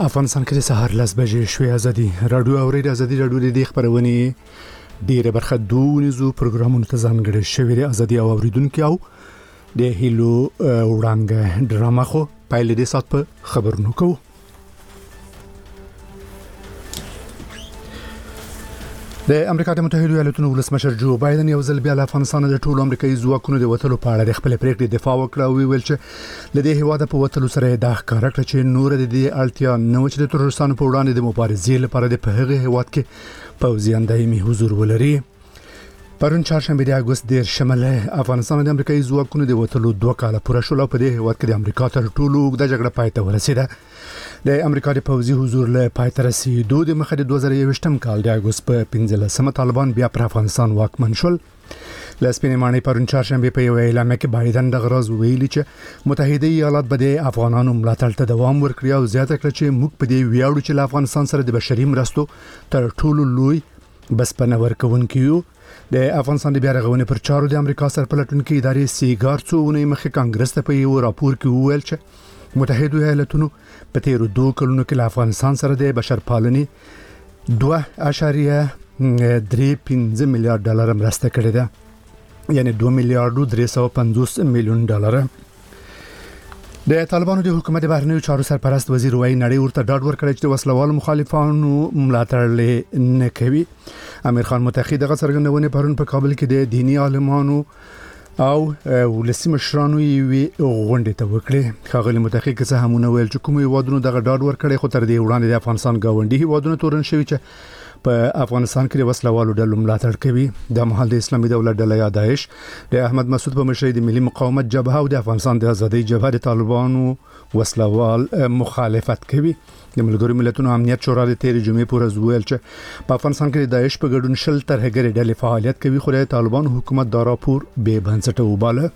افغانستان کې د سهار 10 بجې شوې ازادي رادیو اورید ازادي رادیو د خبرونه ډیره برخه دونیزو پروګرامونو ته ځانګړي شوې د ازادي او اوریدونکو او د هیلو وړاندې ډرامه خو پایله دې سات په خبرونو کو د امریکا د متحده ایالاتونو ولسمشر جو بایدن یو ځل بیا له افغانستان د ټولو امریکایي ځواکونو د وټلو په اړه د خپل پریکړې دفاع وکړه او ویل چې لدې هواده په وټلو سره د ښکارا کړ چې نور د دې اړتیا نو چې د ترورستانو په وړاندې د مبارزې لپاره د په هغه هواد کې پوځیان دایمي حضور ولري. پرون چهارشنبه د اگست د شمال افغانستان د امریکایي ځواکونو د وټلو 2 کال پوره شول په دې هواد کې د امریکا تر ټولو د جګړه پای ته ورسیده. د امریکا د پوځي حضور له پای ته رسیدو د مخه د 2021م کال د اگست په 15مه طالبان بیا پر افغانستان واکمن شول. لسپینې معنی پرون چهارشنبه په یو اعلان کې بایدن د غرض ویلي چې متحده ایالات به د افغانانو ملاتړ ته دوام ورکړي او زیاته کړ چې موږ په دې ویاړو چې له افغانستان سره د بشري مرستو تر ټولو لوی بسپنه ورکوونکیو. د افغانستان د بیا رغونې پر چارو د امریکا سرپلټونکو ادارې سیګار څوونه مخې کانګرس ته په یو راپور کې وویل چې متحده ایالاتونو په تیرو 2 کلونو کې له افغانستان سره د بشرپالنې 2.35 میلیارډ ډالر مرسته کړې ده، یعنی 2 میلیارډ 350 میلیون ډالر. د طالبانو د حکومت بهرنیو چارو سرپرست وزیر وای نړۍ ورته ډاډ ورکړی چې وسلوال مخالفانو ملاتړ نه کوي. امیر خان متحد دغه څرګندونه پرون په کابل کې د دینی عالمانو او ولسی مشرانو یې غونډه ته وکړه. خاغلی متحد که څه همونه ویل چې کومي وادونو دغه ډاډ ورکړي خو تر دې وړاندې د افغانستان گاونډي وادونو تورن شوی چې په افغانستان کې وسلوالو ډلو ملاتړ کوي. د مهال د اسلامي دولت ډله یا داعش د احمد مسعود په مشرۍ د ملي مقاومت جبهه او د افغانستان د ازادۍ جبهه د طالبانو وسلوال مخالفت کوي. د ملګرو ملتونو امنیت شورا د 13 جمعې پورې ویل چې په افغانستان کې د داعش په ګډون شل ترهګر ډلې فعالیت کوي خو د طالبانو حکومت دا راپور بې بنسټه وباله.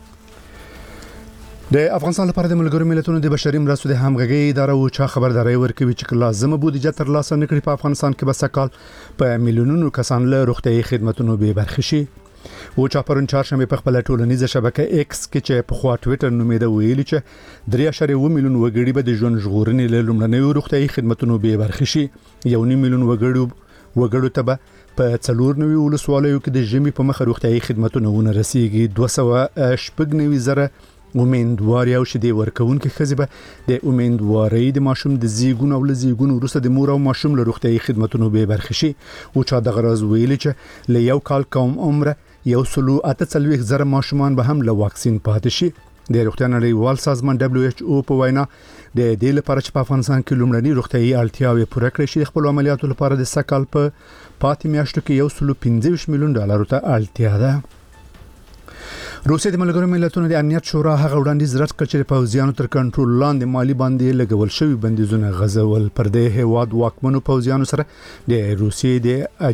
د افغانستان لپاره د ملګرو ملتونو د بشري مرستو د همغږي اداره او چا خبرداري ورکوي چې لازمه بودیجه تر لاسه نکړي په افغانستان کې بس کال په میلیونونو کسان له روغتيایي خدماتو به برخه شي. او چا پرون چهارشنبه په خپل ټولنیزه شبکه ایکس کې چې په خوا ټوئیټر نومېده ویلي چې 3.1 میلیون وګړي به د ژوند ژغورنې له لومړنیو روغتيایي خدماتو به برخه شي. 1 میلیون وګړو ته به په 94 ولسوالیو کې د ژمي په مخ روغتيایي خدماتو نه رسیدي. 290 زره امیندواري او شدي ورکوونکو خزبه د امیندواري د ماشوم د زیګون او لزیګون وروسته د مور او ماشوم له روغتيایي خدماتو به برخه شي. او چا د غرض ویلي چې له یو کال کوم عمره 1.48 زره ماشومان به هم له واکسین پاتې شي. د روغتیا نړیوال سازمان WHO په وینا د دې لپاره چې په افغانستان کې لومړني روغتيایي اړتیاوې پوره کړي شي خپل عملیاتو لپاره د سکهال په پاتې میاشتو کې 1.25 میلیون ډالر ته اړتیا ده. روسیه د ملګرو ملتونو د امنیت شورا هغه وړاندیز رد کړ چې پوځیانو تر کنټرول لاندې مالی باندې لګول شوی بندیزونه غزول پر دې هواد واکمنو پوځیانو سره د روسیې د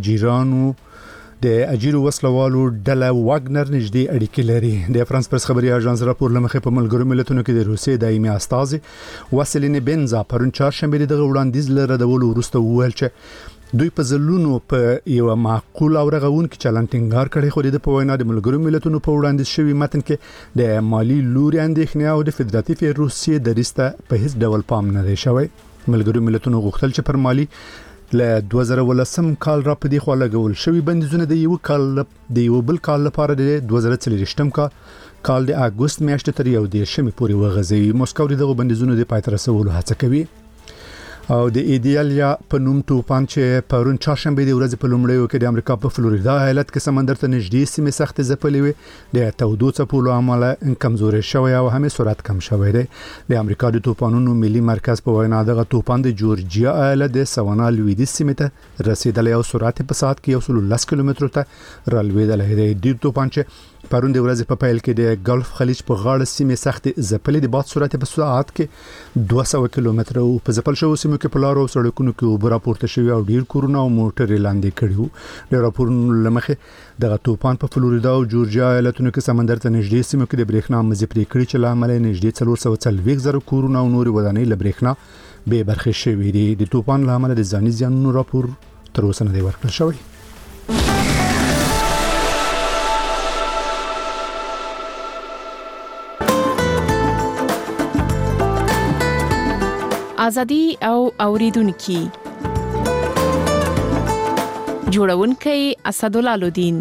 اجیرو وسلوالو ډله واګنر نږدې اړیکې لري. د فرانس پرس خبري اژانس راپور لمخې په ملګرو ملتونو کې د روسیې دایمي استازي واسلین بنزا پرون چهارشنبه دغه وړاندیز لره د ولو وروسته وویل چې دوی په ځلونو په یو معقول او رغون کې چلن ټینګار کړي خو د پوینا د ملګرو ملتونو په وړاندیز شوی متن کې د مالی لوري اندېښنه او د فدراتیو روسیې د ریسته په هیڅ ډول پام نه دی شوی. ملګرو ملتونو غوښتل چې پر مالی له 2018 کال را په دی خو لګول شوی بندیزونه د یو بل کال لپاره د 2023م کال د اگست میاشتې تر یو د شمې پورې وغځي. مسکو دغه بندیزونه د پای ته رسولو هڅه کوي. او د ایډیالیا په نوم توپان چې پرون چهارشنبه د ورځې په لومړیو کې د امریکا په فلوریدا ایالت کې سمندر ته نږدې سیمه سخت ځپلې وي. د تودو څپو له امله کمزوري شوی او هم سرعت کم شوی دی. د امریکا د طوفانونو ملي مرکز په وینا دغه طوفان د جورجیا ایالت د سوانا لویدیز سیمه ته رسیدلی او سرعت په ساعت کې 110 کیلومتر ته رالوېدلی دی. د طوفان چې پرون د ورځې په پیل کې د ګلف خلیج په غاړه سیمه سخت ځپلې د باد سرعت په ساعت کې 200 کیلومتر او په ځپل شو سیمه کې په لارو او سړکونو کې اوبه راپورته شوی او ډیر کورونه او موټرې لاندې کړیو. د راپورونو لمخې دغه طوفان په فلوریدا او جورجیا ایالتونو کې سمندر ته نږدې سیمو کې د برېښنا مزي پرې کړی چې لامل نږدې 440 زره کورونه او نور ودانۍ له برېښنا به برخه شوی دي. د طوفان لامل د ځاني زیانونو راپور تر اوسه نه دی ورکړل شوی. ازادي او اوریدونکو جوړونکي اسدالله الدین.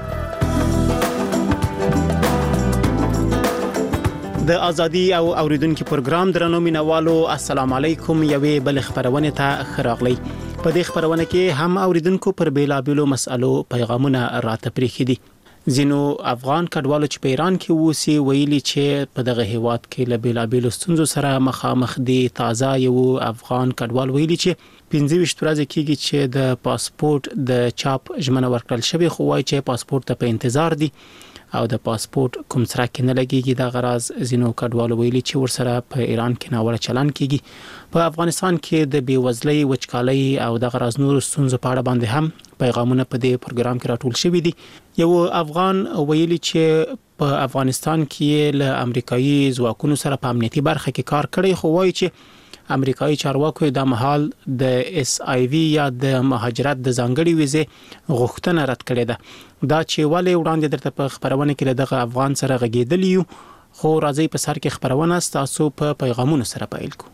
د ازادي او اوریدونکو پروګرام درنو مینوالو السلام علیکم. یوې بل خبرونه ته خراغلی. په دې خبرونه کې هم اوریدونکو پر بیلابیلو مسالو پیغامونه راته پریخي دي. زینو افغان کډوالو چې په ایران کې ووسی ویلي چې په دغه هیواد کې له بیلابیلو ستونزو سره مخامخ دي. تازه یو افغان کډوال ویلي چې 25 ورځې کېږي چې د پاسپورت د چاپ ژمنه ورکړل شوی، خو وايي چې پاسپورت ته په انتظار دي او د پاسپورت کوم سره کې نه لګيږي. دا غراز زینو کډوالو ویلي چې ورسره په ایران کې ناوړه چلن کیږي. په افغانستان کې د بیوزلۍ، وچکالۍ او د غراز نور ستونزو په اړه باندې هم پیغامونه په دې پروګرام کې راټول شوي دي. یو افغان ویلي چې په افغانستان کې له امریکایي ځواکونو سره په امنیتي برخه کې کار کړی، خو وايي چې امریکایي چارواکو د مهال د SIV یا د مهاجرت د ځانګړي ویزه غوښتنه رد کړې ده. دا چې ولې وړاندې درته په خبرونه کې دغه افغان سره غږیدلی یو، خو راځي په سر کې خبرونه تاسو په پیغامونو سره پیل کو.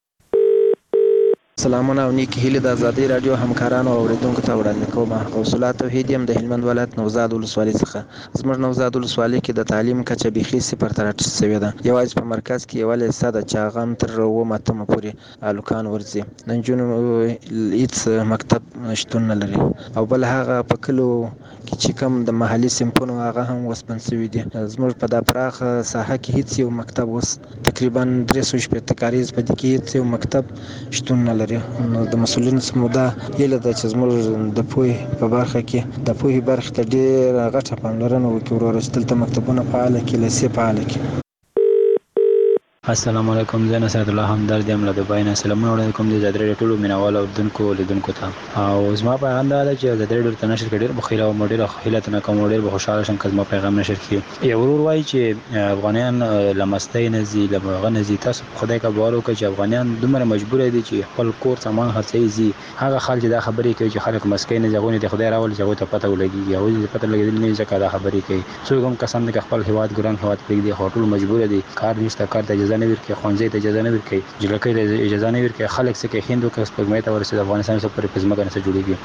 سلامونه او نیکی هیله د ازادي رادیو همکارانو او اوریدونکو ته وړاندې کوم. غوثالله توحید يم د هلمند ولایت نوزاد ولسوالۍ څخه. زموږ نوزاد ولسوالۍ کې د تعلیم کچه بيخي صفر ته راټیټه شوې ده. یوازې په مرکز کې یو لیسه ده چې هغه هم تر 9 پورې الوکان ورځي. د نجونو هیڅ مکتب شتون نه لري، او بل هغه په کلو کې چې کوم د محلي سیمپونو هغه هم وسپن شوي دي. زموږ په دا پراخ ساحه کې هیڅ یو مکتب اوس تقریبا 300 کاریز په دې کې هیڅ یو مکتب شتون نه لري. نو د مسؤلینو سمودا یله د چې زموږ د پوهې په برخه کې د پوهې برخه ته ډېر غټه پاملرنه وکړي، ورسته مکتبونه فعال کړي، لسی فعال کړي. السلام علیکم. زه نصرت الله همدرد یم له دوبۍ نه. سلامونه وړاندې کوم د ازادي رادیو ټولو مینوالو او لیدونکو ته. او زما پیغام دا دی چې ازادي رادیو ته نشر کړي ډېر بخیل او ډېر خیلت نه کوم، ډېر به خوشاله شم که زما پیغام نشر کړي. یو ورور وایي چې افغانان لمستۍ نه زی لمغه نه زی. تاسو خدای کا باور وکړئ چې افغانان دومره مجبور دي چې خپل کور سامان خرڅي زی. هغه خلک دا خبرې کوي چې خلک مسکین نه ځغوني د خدای راول چې ته پته ولګي او دې پته لګیدل نه ځکه دا خبرې کوي. څو کوم کسان د خپل هواد ګران هواد پرېږدي، خو ټول مجبور دي. کار نشته، کار ته اجازه نه ورکړي، خونځي ته اجازه نه ورکړي، جلکې ته اجازه نه ورکړي. خلک څخه هندو کس په مېته ورسېد افغانستان سره پر پزما کنه جوړيږي.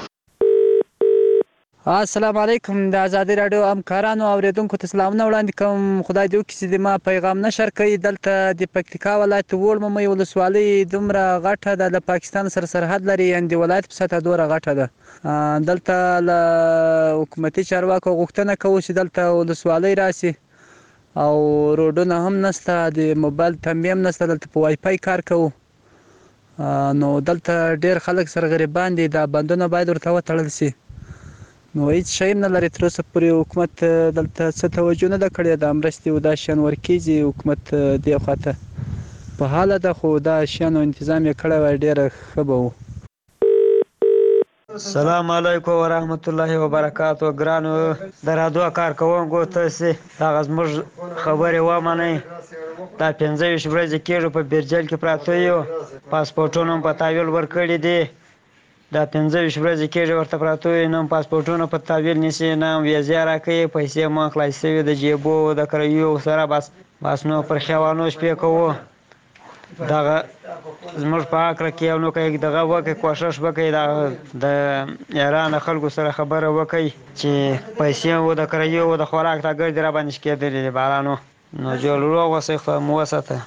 السلام علیکم. د ازادي رادیو همکارانو او اوریدونکو ته سلامونه وړاندې کوم. خدای دې وکړي چې ما پیغام نشر کړي. دلته د پکتیکا ولایت وړمې ولسوالۍ دومره غټه ده، د پاکستان سره سرحد لري، یعنې د ولایت په سطحه دومره غټه ده. دلته له حکومتي چارواکو غوښتنه کوو چې دلته ولسوالۍ راشي، او روډونه هم نشته، د موبایل تنبیه هم نشته، دلته په وای فای کار کوو. نو دلته ډېر خلک سره غریبان دي، دا بندونه باید ورته وتړل شي. نو هیڅ شی نه لري. تر اوسه پورې حکومت دلته څه توجه نه ده کړې. د مرستې او دا شیان ورکېږي، حکومت دې خواته په حاله ده، خو دا شیانو تنظیم یې کړی وای ډېره ښه به و. السلام علیکم ورحمت الله وبرکاتہ. ګرانو د رادیو کارکوونکو تاسو هغه زموږ خبرې ومنئ. دا 25 ورځې کېږي په بیرجل کې پراته یو، پاسپورټونه په تحویل ورکړي دي. دا 25 ورځې کېږي ورته پراته یو، نه پاسپورټونه په تحویل نیسي، نه ویزه راکوي، پیسې مو خلاص شوي د جیبو د کریو سره. بس نو پر خیوانو شپې کوو. دغه زموږ په اکره کې یو نو کوي دغه وکړي، کوشش وکړي د ایران خلکو سره خبره وکړي چې پیسې و د کریو و د خوراک ته ګرځي را باندې کېدلې بارانو. نو جوړ روغ وسې خو مو وساته.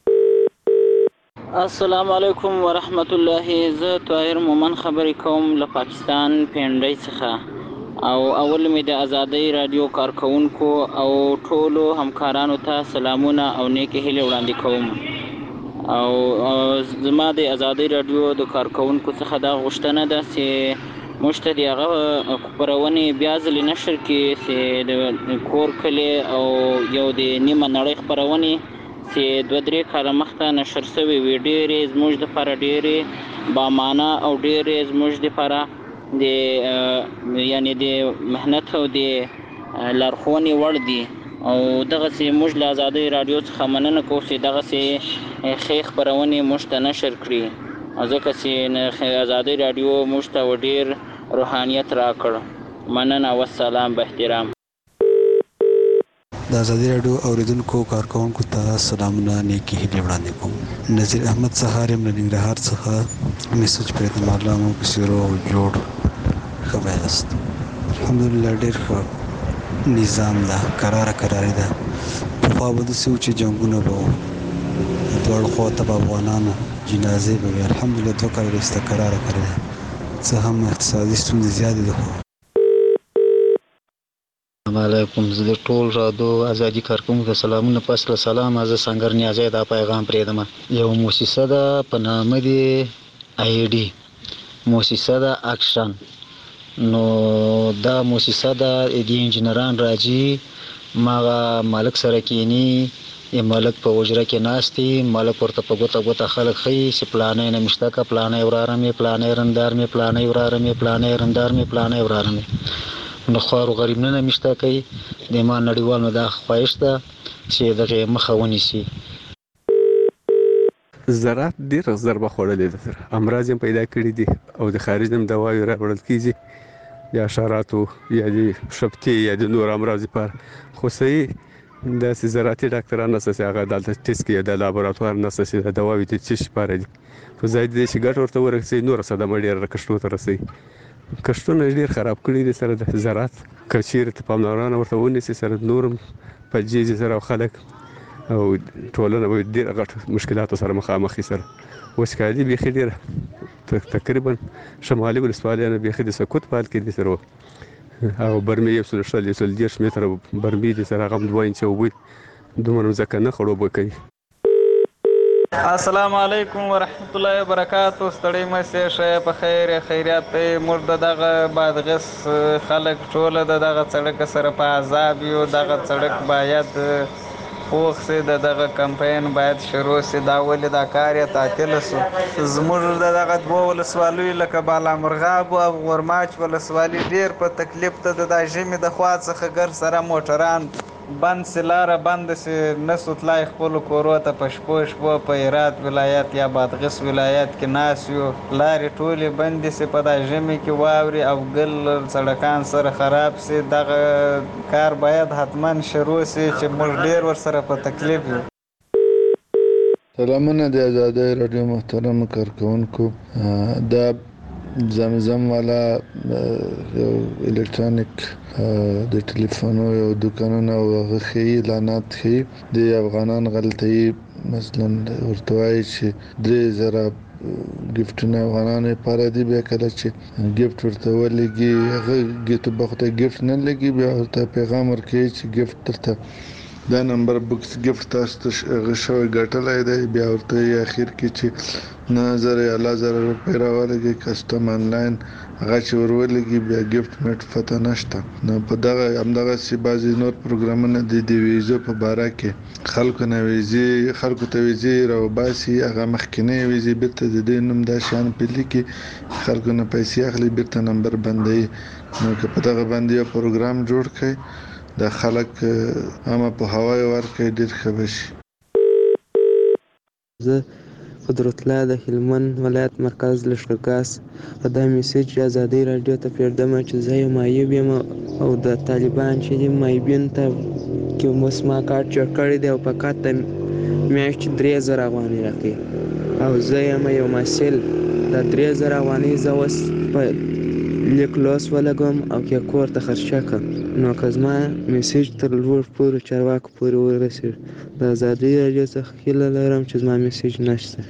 السلام علیکم ورحمت الله. زه طاهر مومن خبرې کوم له پاکستان پینډۍ څخه. او اول می د ازادي رادیو کارکونکو او ټولو همکارانو ته سلامونه او نیکی هیله وړاندې کوم. او زما د ازادي رادیو د کارکونکو څخه دا غوښتنه ده چې موږ ته د هغه خپرونې بیا ځلې نشر کړي چې د کور کلي او یو د نیمه نړۍ خپرونې چې 2-3 کاله مخته نشر شوې وي، ډېرې زموږ دپاره ډېرې بامانه او ډېرې زموږ دپاره د یعنې د محنت او د لارښوونې وړ دي. او دغسې موږ له ازادۍ راډیو څخه مننه کوو چې دغسې ښې خپرونې موږ ته نشر کړي، ځکه چې ازادۍ راډیو موږ ته ډېر روحانیت راکړ. مننه والسلام، باحترام. د ازادي راډیو اوریدونکو کارکونکو ته سلامونه نیکی هیلې وړاندې کوم. نذیر احمد سهار یم له ننګرهار څخه میسج پرې د مالامو په سیرو جوړ ښه وایاست. الحمدلله ډېر ښه نظام ده، کراري ده. پخوا به داسې و چې جنګونه به وو، دواړو خوا ته به افغانانو جنازې به وي. الحمدلله 2 کاله وروسته کراره ده. څه هم اقتصادي ستونزې زیاتې دي خو السلام علیکم. زه د ټول رادیو ازادي کارکونکو ته سلامونه پس له سلام. زه سنگر نیازی دا پیغام پرېږدم. یو موسسه ده په نامه دی ID موسسه ده اکشن. نو دا موسسه ده د انجینران راځي، ماغه مالک سره کینی، یا مالک په وجره کې ناستي، مالک ورته په ګوته خلک ښیي چې پلانې نه مشته که پلانې وراره مې، پلانې رندار مې، پلانې وراره مې، پلانې رندار مې، پلانې وراره مې. نو خوارو غریب نه مشته کوي. د ما نړیوال نو دا خواهش ده چې دغه مخه ونیسي. زراعت ډېر ضربه خوړلې ده، امراض هم پیدا کړي دي او د خارج هم دوايي راوړل کېږي، یا حشراتو یا د شپتي یا د نور امراض لپاره. خو صحیح داسې زراعتي ډاکټران نشته چې هغه دلته ټیسټ کوي، د لابراتوار نشته چې د دواوې د څه لپاره دي. په ځای د دې چې ګټه ورته ورسوي نوره صدمه ډېره کښتو ته رسوي. کښتونه ډېر خراب کړي دي سره د زراعت. که چېرې پاملرنه ورته ونیسي سره نور هم په جیجې سره او خلک او ټولنه به ډېر غټ مشکلاتو سره مخامخ وي. سره وچکالي بیخي ډېره تقریبا شمالي ولسوالیانو بیخي د سقوط په حال کې دي سره، او برمې 130 متره برمې دي سره، هغه هم 2 انچه اوبه دومره ځکه نه خړوبه کوي. السلام علیکم ورحمت الله وبرکاتو. ستړي مې شه په خیر خیریات ته مرده دغه بادغس خلک ټول دغه سړک سره په عذاب یو. دغه سړک باید پوخ سي، دغه کمپاین باید شروع سي. دا ولې دا کار یې تعطیل سو. زموږ دغه 2 ولسوالیو لکه بالامرغاب او غورماچ ولسوالي ډیر په تکلیف ته د ژمي د خوا څخه ګر سره موټران بند سي، لاره بند سي، نسو تلای خپل کورو ته په شپو په هرات ولایت یا بادغیس ولایت کې ناس یو. لارې ټولې بندې سي په د ژمي کې واوري او ګل سړکان سره خراب سي. دغه کار باید حتما شروع سي چې موږ ډیر ورسره په تکلیف یو. سلامونه د ازادي رادیو محترم کارکونکو. دا زمزم والا یو الکترونیک د ټلیفونو یو دکانونه او غخي اعلانات خي د افغانان غلطي، مثلا ورته وایي چې 3000 ګفټونه افغانانو لپاره دي. بیا کله چې ګفټ ورته ولګي هغه ګټه بخته ګفټ نه لګي، بیا ورته پیغام ورکوي چې ګفټ درته دا نمبر بوکس ګفټ تاسو ته غشوي ګټلای دی. بیا ورته اخر کې چې 9000 روپۍ راولګي کسٹم آنلاین هغه چې ورولګي بیا ګفټ میټ پته نشته. نو په دغه همدغه سی بازي نور پروګرامونه د ویزو په باره کې خلکو نه ویزي خلکو ته ویزي راوباسي، هغه مخکنی ویزي بیرته د دې نوم دا شان پلی کې خلکو نه پیسې اخلي، بیرته نمبر بندي. نو که په دغه باندې یو پروګرام جوړ کړي د خلک عامه په هوای ورکړي ډیر ښه بشي. زه قدرت الله د هلمند ولایت مرکز لښکرګاس په دا میسج ازادي رادیو ته پرېږدم چې زه یو معیوب یم او د طالبان چې د معیوبین ته کې مسما کارت جوړ کړی دی او په کارت ته میاشت 3000 افغانۍ راکوي او زه یم یو محصل. دا 3000 افغانۍ زه اوس په لیک لوس ولګوم او کې کور ته خرچه کړم. نو که زما میسج تر لوړ پورې چارواکو پورې ورسېږي، د ازادي رادیو څخه هیله لرم چې زما میسج نشته.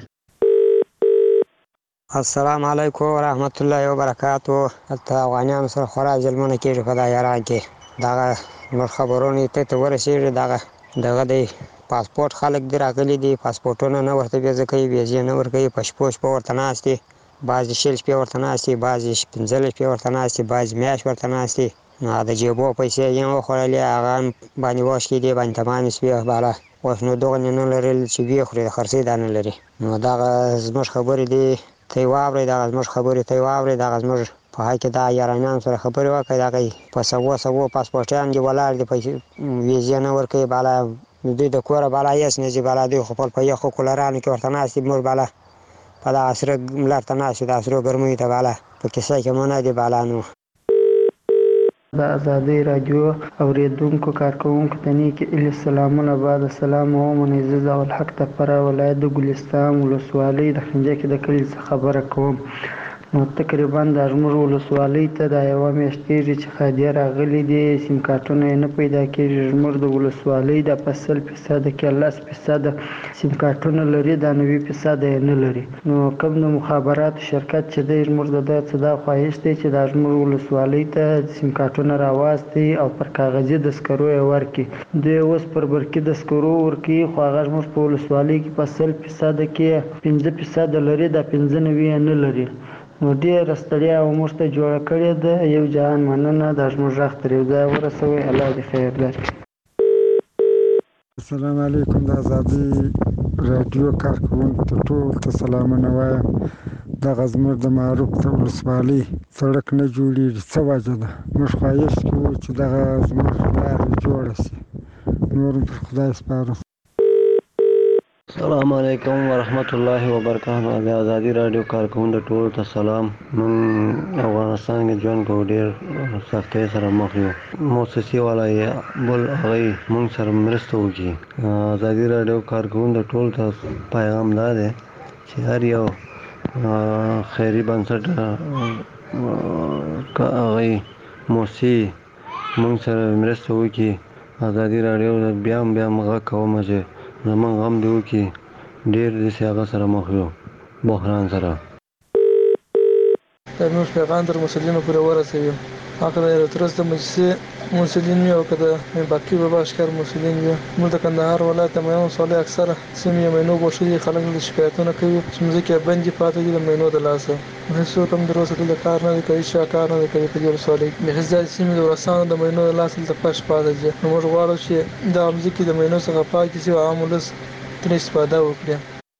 السلام علیکم ورحمت الله وبرکاتو. هلته افغانیانو سره خورا ظلمونه کېږي په دا ایران کې. دغه نور خبرونه ته ورسېږي. دغه دی پاسپورت خلک دی راغلي دي، پاسپورټونه نه ورته ویزه کوي، ویزې نه ورکوي، په شپو ورته ناست دي. بعضې 6 شپې ورته ناست دي، بعضې 15 شپې ورته ناست دي، بعضې میاشت ورته ناست دي. نو د جیبو پیسې یې هم وخوړلې، هغه هم باندې واشکې دي، باندې تمامې شوې بالا. اوس نو دغه نه لرل چې ویې خوري، د خرڅې دا نه لري. نو دغه زموږ خبرې دي ته یې واورئ، دغه زموږ خبرې ته یې واورئ. دغه زموږ په حق کې دا ایرانیانو سره خبرې وکړئ. دغه په سوو پاسپورټیان دي ولاړ دي، پیسې ویزې نه ورکوي بالا. دوی د کوره بالا هېڅ نه ځي بالا. دوی خپل په یخو کولرانو کې ورته ناست دي، موږ بالا په دغه سره لار ته ناست یو، د سرو ګرمیو ته بالا په کیسه کې مو نه دي بالا. نو د ازادي رادیو اوریدونکو کارکونکو ته نیک سلامونه. بعد السلام عموما عزیز او الحق تپره ولایت د ګلستان ولسوالۍ د خنجه کې د کلی خبره کوم. نو تقریبا د زموږ ولسوالۍ ته د یوه میاشت کېږي چې خادیه راغلي دي، سیم کارټونه یې نه پیدا کېږي. زموږ د ولسوالۍ د 100% کې 10% سیم کارټونه لري، دا 90% یې نه لري. نو کوم د مخابراتو شرکت چې دی زموږ د صدا خواهش دی چې د زموږ ولسوالۍ ته سیم کارټونه راواستي او پر کاغذي دسکرو یې ورکړي. دوی اوس پر برقي دسکرو ورکوي، خو هغه زموږ په ولسوالۍ کې په 100% کې 5% لري، دا 95 یې نه لري. نو ډېره ستړیا او موږ ته جوړه کړې ده. یو جهان مننه، دا زموږ غږ تر یو ځایه ورسوئ. الله دې خیر درکړي. السلام علیکم. د ازادي راډیو کارکوونکو ته ټول ته سلامونه وایم. دغه زموږ د معروف د ولسوالۍ سړک نه جوړېږي، څه وجه ده؟ موږ خواهش کوو چې دغه زموږ لارې جوړه شي. نور پر خدای سپارو. السلام علیکم ورحمت الله وبرکاته. د ازادي راډیو کارکوونکو ټول ته سلام. من افغانستان کې ژوند کوو، ډېر سختۍ سره مخ یو. موسسې والا یې بل هغوی موږ سره مرسته وکړي. ازادي راډیو کارکوونکو ټول ته پیغام دا دی چې هر یو خیري بنسټ هغوی موسسې موږ سره مرسته وکړي. ازادي راډیو بیا هم غږ کوم چې زمونږ غم دې وکړي. ډېر داسې هغه سره مخ یو، بحران سره. زموږ پیغام تر مسؤلینو پورې ورسوي. هغه د ترڅ د مجلسې مسؤلین وي او که د باقي بابا اشکار مسؤلین وي. موږ د کندهار ولایت د مینو ولسوالۍ اکثره سیمې مینو بوشلي خلک د شکایتونه کوي چې مځکې بندې پاتې دي د مینو د لاسه. هېڅوک هم تر اوسه دلته کار نه دی کوي، هېچا کار نه دی کوي په دې ولسوالۍ کې. بېخي زیاتې سیمې د ورسانو د مینو د لاسه دلته پش پاتې دي. نو موږ غواړو چې دغه مځکې د مینو څخه پاکې شي او عام ولس ترې استفاده وکړي.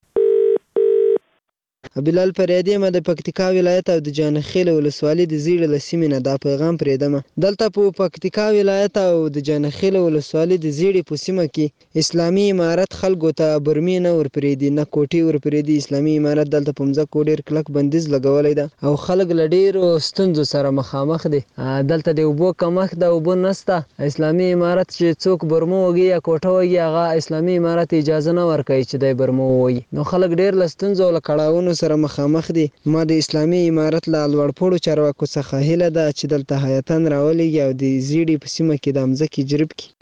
بلال فریدی یم د پکتیکا ولایت او د جانخیل ولسوالۍ د زیړې له سیمې نه دا پیغام پرېږدم. دلته په پکتیکا ولایت او د جانخیل ولسوالۍ د زیړې په سیمه کې اسلامي امارت خلکو ته برمې نه ورپرېږدي، نه کوټې ورپرېږدي. اسلامي امارت دلته په مځکو ډېر کلک بندیز لګولی ده او خلک له ډېرو ستونزو سره مخامخ دي. دلته د اوبو کمښت ده، اوبه نشته. اسلامي امارت چې څوک برمه وږي یا کوټه وږي، هغه اسلامي امارت اجازه نه ورکوي چې دی برمه ووږي. نو خلک ډېر له ستونزو او له کړاوونو سره مخامخ دي. ما د اسلامي امارت له لوړپوړو چارواکو څخه هیله ده چې دلته هیاتان راولېږي او د زیړې په سیمه کې د مځکې جریب کړي.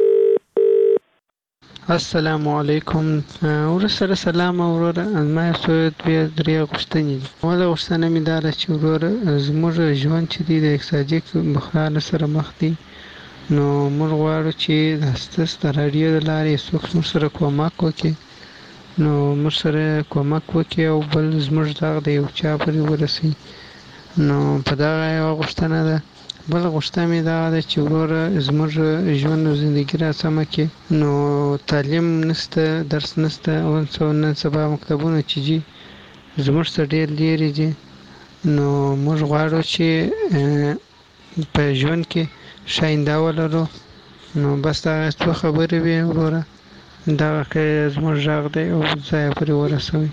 السلام علیکم. ورسره سلام وروره. ما څو دوه درې غوښتنې دي. اوله غوښتنه مې دا ده چې وروره زموږ ژوند چې دی د اقتصادي بحران سره مخ دی. نو موږ غواړو چې ستاسو د راډیو د لارې څوک موږ سره کومک وکړي. نو موږ سره کومک وکړي او بل زموږ دغه د یو چا پورې ورسوي. نو په دغه یوه غوښتنه ده. بل غوښتنه مې دا ده چې وروره زموږ ژوند او زندګي را سمه کړي. نو تعلیم نشته، درس نشته. نن سبا مکتبونه چې دي زموږ څخه ډېر لرې دي. نو موږ غواړو چې په ژوند کې ښه آینده ولرو. نو بس دغه څو خبرې وې وروره. دغه که زموږ غږ دی او ځای پورې ورسوي.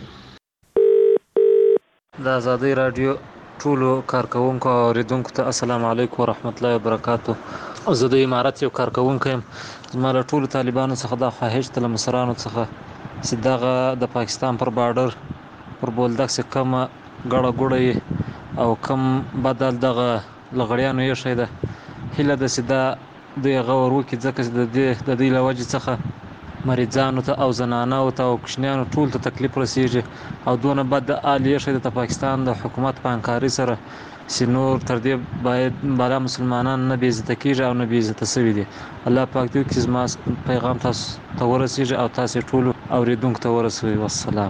د ازادۍ راډیو ټولو کارکوونکو او اوریدونکو ته السلام علیکم ورحمت الله وبرکاتو. زه د امارت یو کارکوونکی یم. زما له ټولو طالبانو څخه دا خواهش ده له مشرانو څخه چې دغه د پاکستان پر بارډر پر بولدک چې کومه ګړه ګوړه او کم بدل دغه لغړیانو ایښی ده، هیله ده چې دا دوی هغه ور وکړي، ځکه چې د دې له وجې څخه مریضانو ته او زنانو ته او کوچنیانو ټول ته تکلیف رسیږي او دونه بد حال ایښی ده د پاکستان د حکومت په همکارۍ سره چې نور تر دې باید بالا مسلمانان نه بې عزته کېږي او نه بې عزته شوي دي. الله پاک دې وکړي زما پیغام تاسو ته ورسیږي او تاسو ټولو اوریدونکو ته ورسوي. والسلام.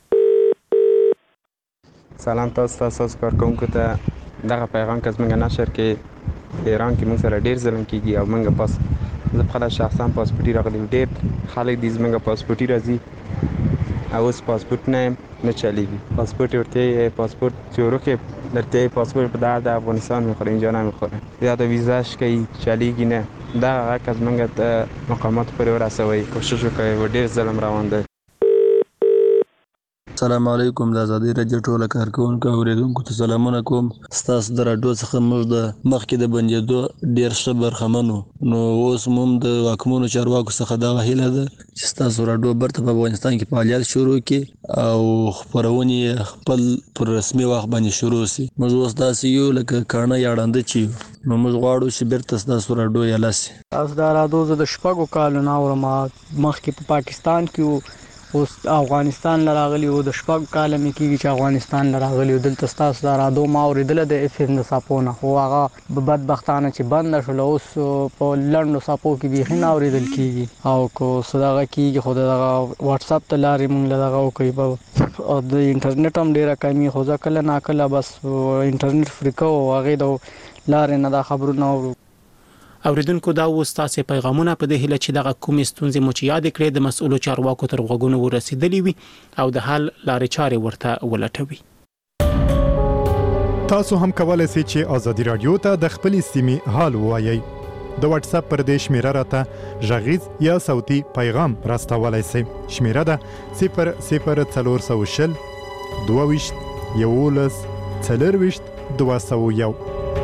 سلام تاسو کارکوونکو ته. دغه پیغام که زموږ نشر کې ایران کې موږ سره ډېر ظلم کېږي او موږ پاس زه خپله شخصا پاسپورټي راغلی. ډېر خلک دي زموږ پاسپورټي راځي او اوس پاسپورټ نه چلیږي. پاسپورت ورته پاسپورت چورو کې درته پاسپورت په د افغانستان میخوره، اینجا نمیخوره. یا د ویزاش کوي چلیږي نه. دا هغه که زموږ مقامات پورې ورسوي، کوشش وکړئ. ډېر ظلم روان دی. السلام علیکم د ازادي رادیو ټول کارکونکو اوریدونکو ته سلامونه کوم. تاسو د رادیو څخه موږ د مخکې د بندېدو ډیر ښه برخمنو، نو اوس موږ د واکمنو چارواکو څخه دغه هیله ده چې تاسو رادیو برته په افغانستان کې فعالیت شروع کړي او خپرونې خپل پر رسمي وخت باندې شروع شي. موږ اوس داسې یو لکه کاڼه یا ړانده چې یو، نو موږ غواړو چې بیرته ستاسو رادیو یاله شي. تاسو د رادیو د شپږو کالو نه اورم، مخکې په پاکستان کې اوس افغانستان لراغلی او د شپږ کال مې کېږي چې افغانستان لراغلی او دلته تاسو د رادیو ما اوریدله د اف ام د ساپونه، خو هغه بدبختانه چې بند شول. اوس په لنډو ساپو کې بیخي نه اوریدل کېږي او کو صداغه کېږي، خو دغه واتس اپ ته لارې مونږ له دغه کوي او د انټرنیټ هم ډېره کمی، خو ځکه کله ناکله بس انټرنیټ فری کوو هغې د لارې نه دا خبرونه اورو. اوریدونکو دا و ستاسو پیغامونه په دې هیله چې دغه کومې ستونزې مو چې یاد کړې د مسؤلو چارواکو تر غوږونو ورسېدلې وي او د حل لارې چارې ورته ولټوي. تاسو هم کولای شئ چې ازادي رادیو ته د خپلې سیمې حال ووایئ. د واتس اپ پر دې شمیره راته غږیز یا صوتي پیغام راستولای شئ. شمیره ده 00420 22 11 40 201.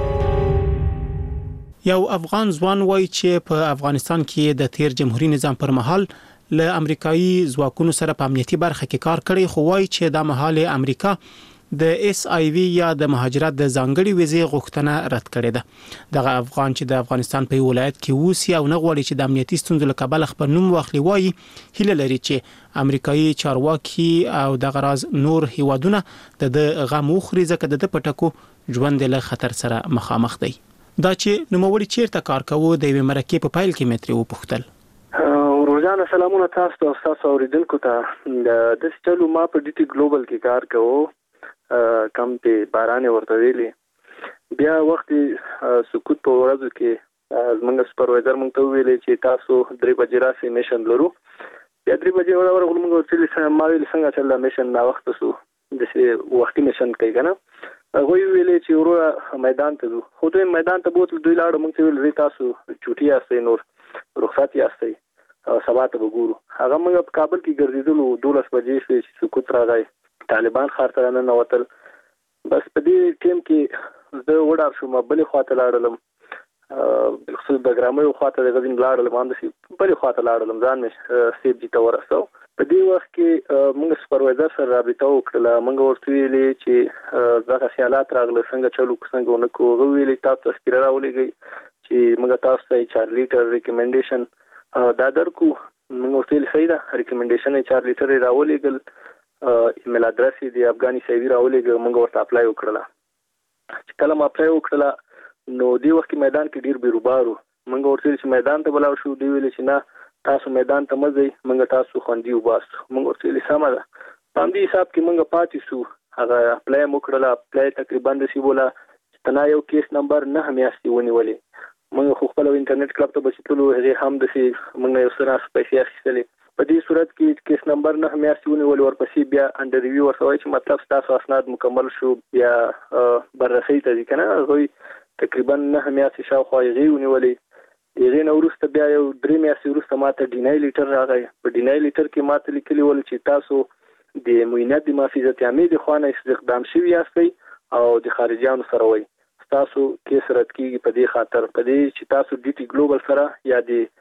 یو افغان ځوان وایي چې په افغانستان کې د تیر جمهوریت نظام پر مهال له امریکایي ځواکونو سره په امنیتي برخه کې کار کړی، خو وایي چې د مهال امریکا د اس آی وی یا د مهاجرت د ځانګړي ویزې غوښتنه رد کړې ده. دغه افغان چې د افغانستان په ولایت کې اوسي او نه غواړي چې د امنیتي ستونزو له کبله خپل نوم واخلي، وایي هیله لري چې امریکایي چارواکي او دغه راز نور هیوادونه د غم وخوري ځکه د پټکو ژوند له خطر سره مخامخ دی. دا چې نوموړي چیرته کار کوي د یوې مرکې په پایل کې متري وپوښتل. روزانه سلامونه تاسو ته او تاسو اوریدونکو ته. د چلو ما په ډي ټي ګلوبل کې کار کوم، کم په باران ورته ویلي. بیا وخت سکوت په ورځو کې زمونږ سپروایزر مونږ ته ویلي چې تاسو 3 بجې راسي میشن لرو. بیا 3 بجې ورغلو مونږ ورته ما ویل څنګه چې د میشن نا وخت سو د وختي میشن کوي کنه. هغه ویلې چې ورو میدان ته ځو، خو دوی میدان ته بوتل دوی لاړو، موږ ویل تاسو چوټي یاستئ، نور رخصت یاستئ او سبا ته وګورو. هغه موږ په کابل کې ګرځیدلو 12 بجې چې سکوت راغی، طالبان ښار ته نه وتل. بس په دې ټیم کې زه وډار شوم، بلې خواته لاړم، خصوص د ګرامر خواته د غزین لاړم، هم د بلې خواته لاړم، ځان مې سیب جی ته ورسو. په دې وخت کې موږ سپروایزر سره رابطه وکړه، موږ ورته ویلې چې دغه خیالات راغله څنګه چلو څنګه ونکو. هغه ویلې تاسو تذکره راولېږئ چې موږ تاسو ته 4 لیټر ریکمنډیشن دا درکو. موږ ورته ویل صحیح ده، ریکمنډیشن 4 لیټر راولېږل، ایمیل ادرس دی افغاني سیوی راولېږه. موږ ورته اپلای وکړه. چې کله ما اپلای وکړه نو دې وخت کې میدان کې ډیر بیروبارو. موږ ورته ویل چې میدان ته بلاو شو، دی ویل چې نه تاسو میدان ته مزئ، موږ تاسو خوندي وباسو. موږ ورته ویل سمه ده. په دې حساب کې موږ پاتې شو. هغه اپلای وکړه، اپلای تقریبا د سی بوله تنا یو کیس نمبر 9 میاشتې ونیولې. موږ خو خپل انټرنیټ کلب ته بچتلو، هغه هم د سی موږ یو سره پیسې اخیستلې. په دې صورت کې کیس نمبر 9 میاشتې ونیولې، ورپسې بیا انډر ریویو ورسوي چې مطلب تاسو اسناد مکمل شو، بیا بررسي ته ځي کنه. هغه تقریبا 9 میاشتې شاوخوا یې ونیولې. دغه نو وروسته بیا یو 3 میاشتې وروسته ماته ډینای لیټر راغی. په ډینای لیټر کې ماته لیکلي ول چې تاسو د معاینات د محافظت عامه د خوانه استخدام شوی یاستئ او د خارجيانو سره وای. تاسو کیس رد کیږي په دې خاطر، په دې چې تاسو ډي ټي ګلوبل سره یا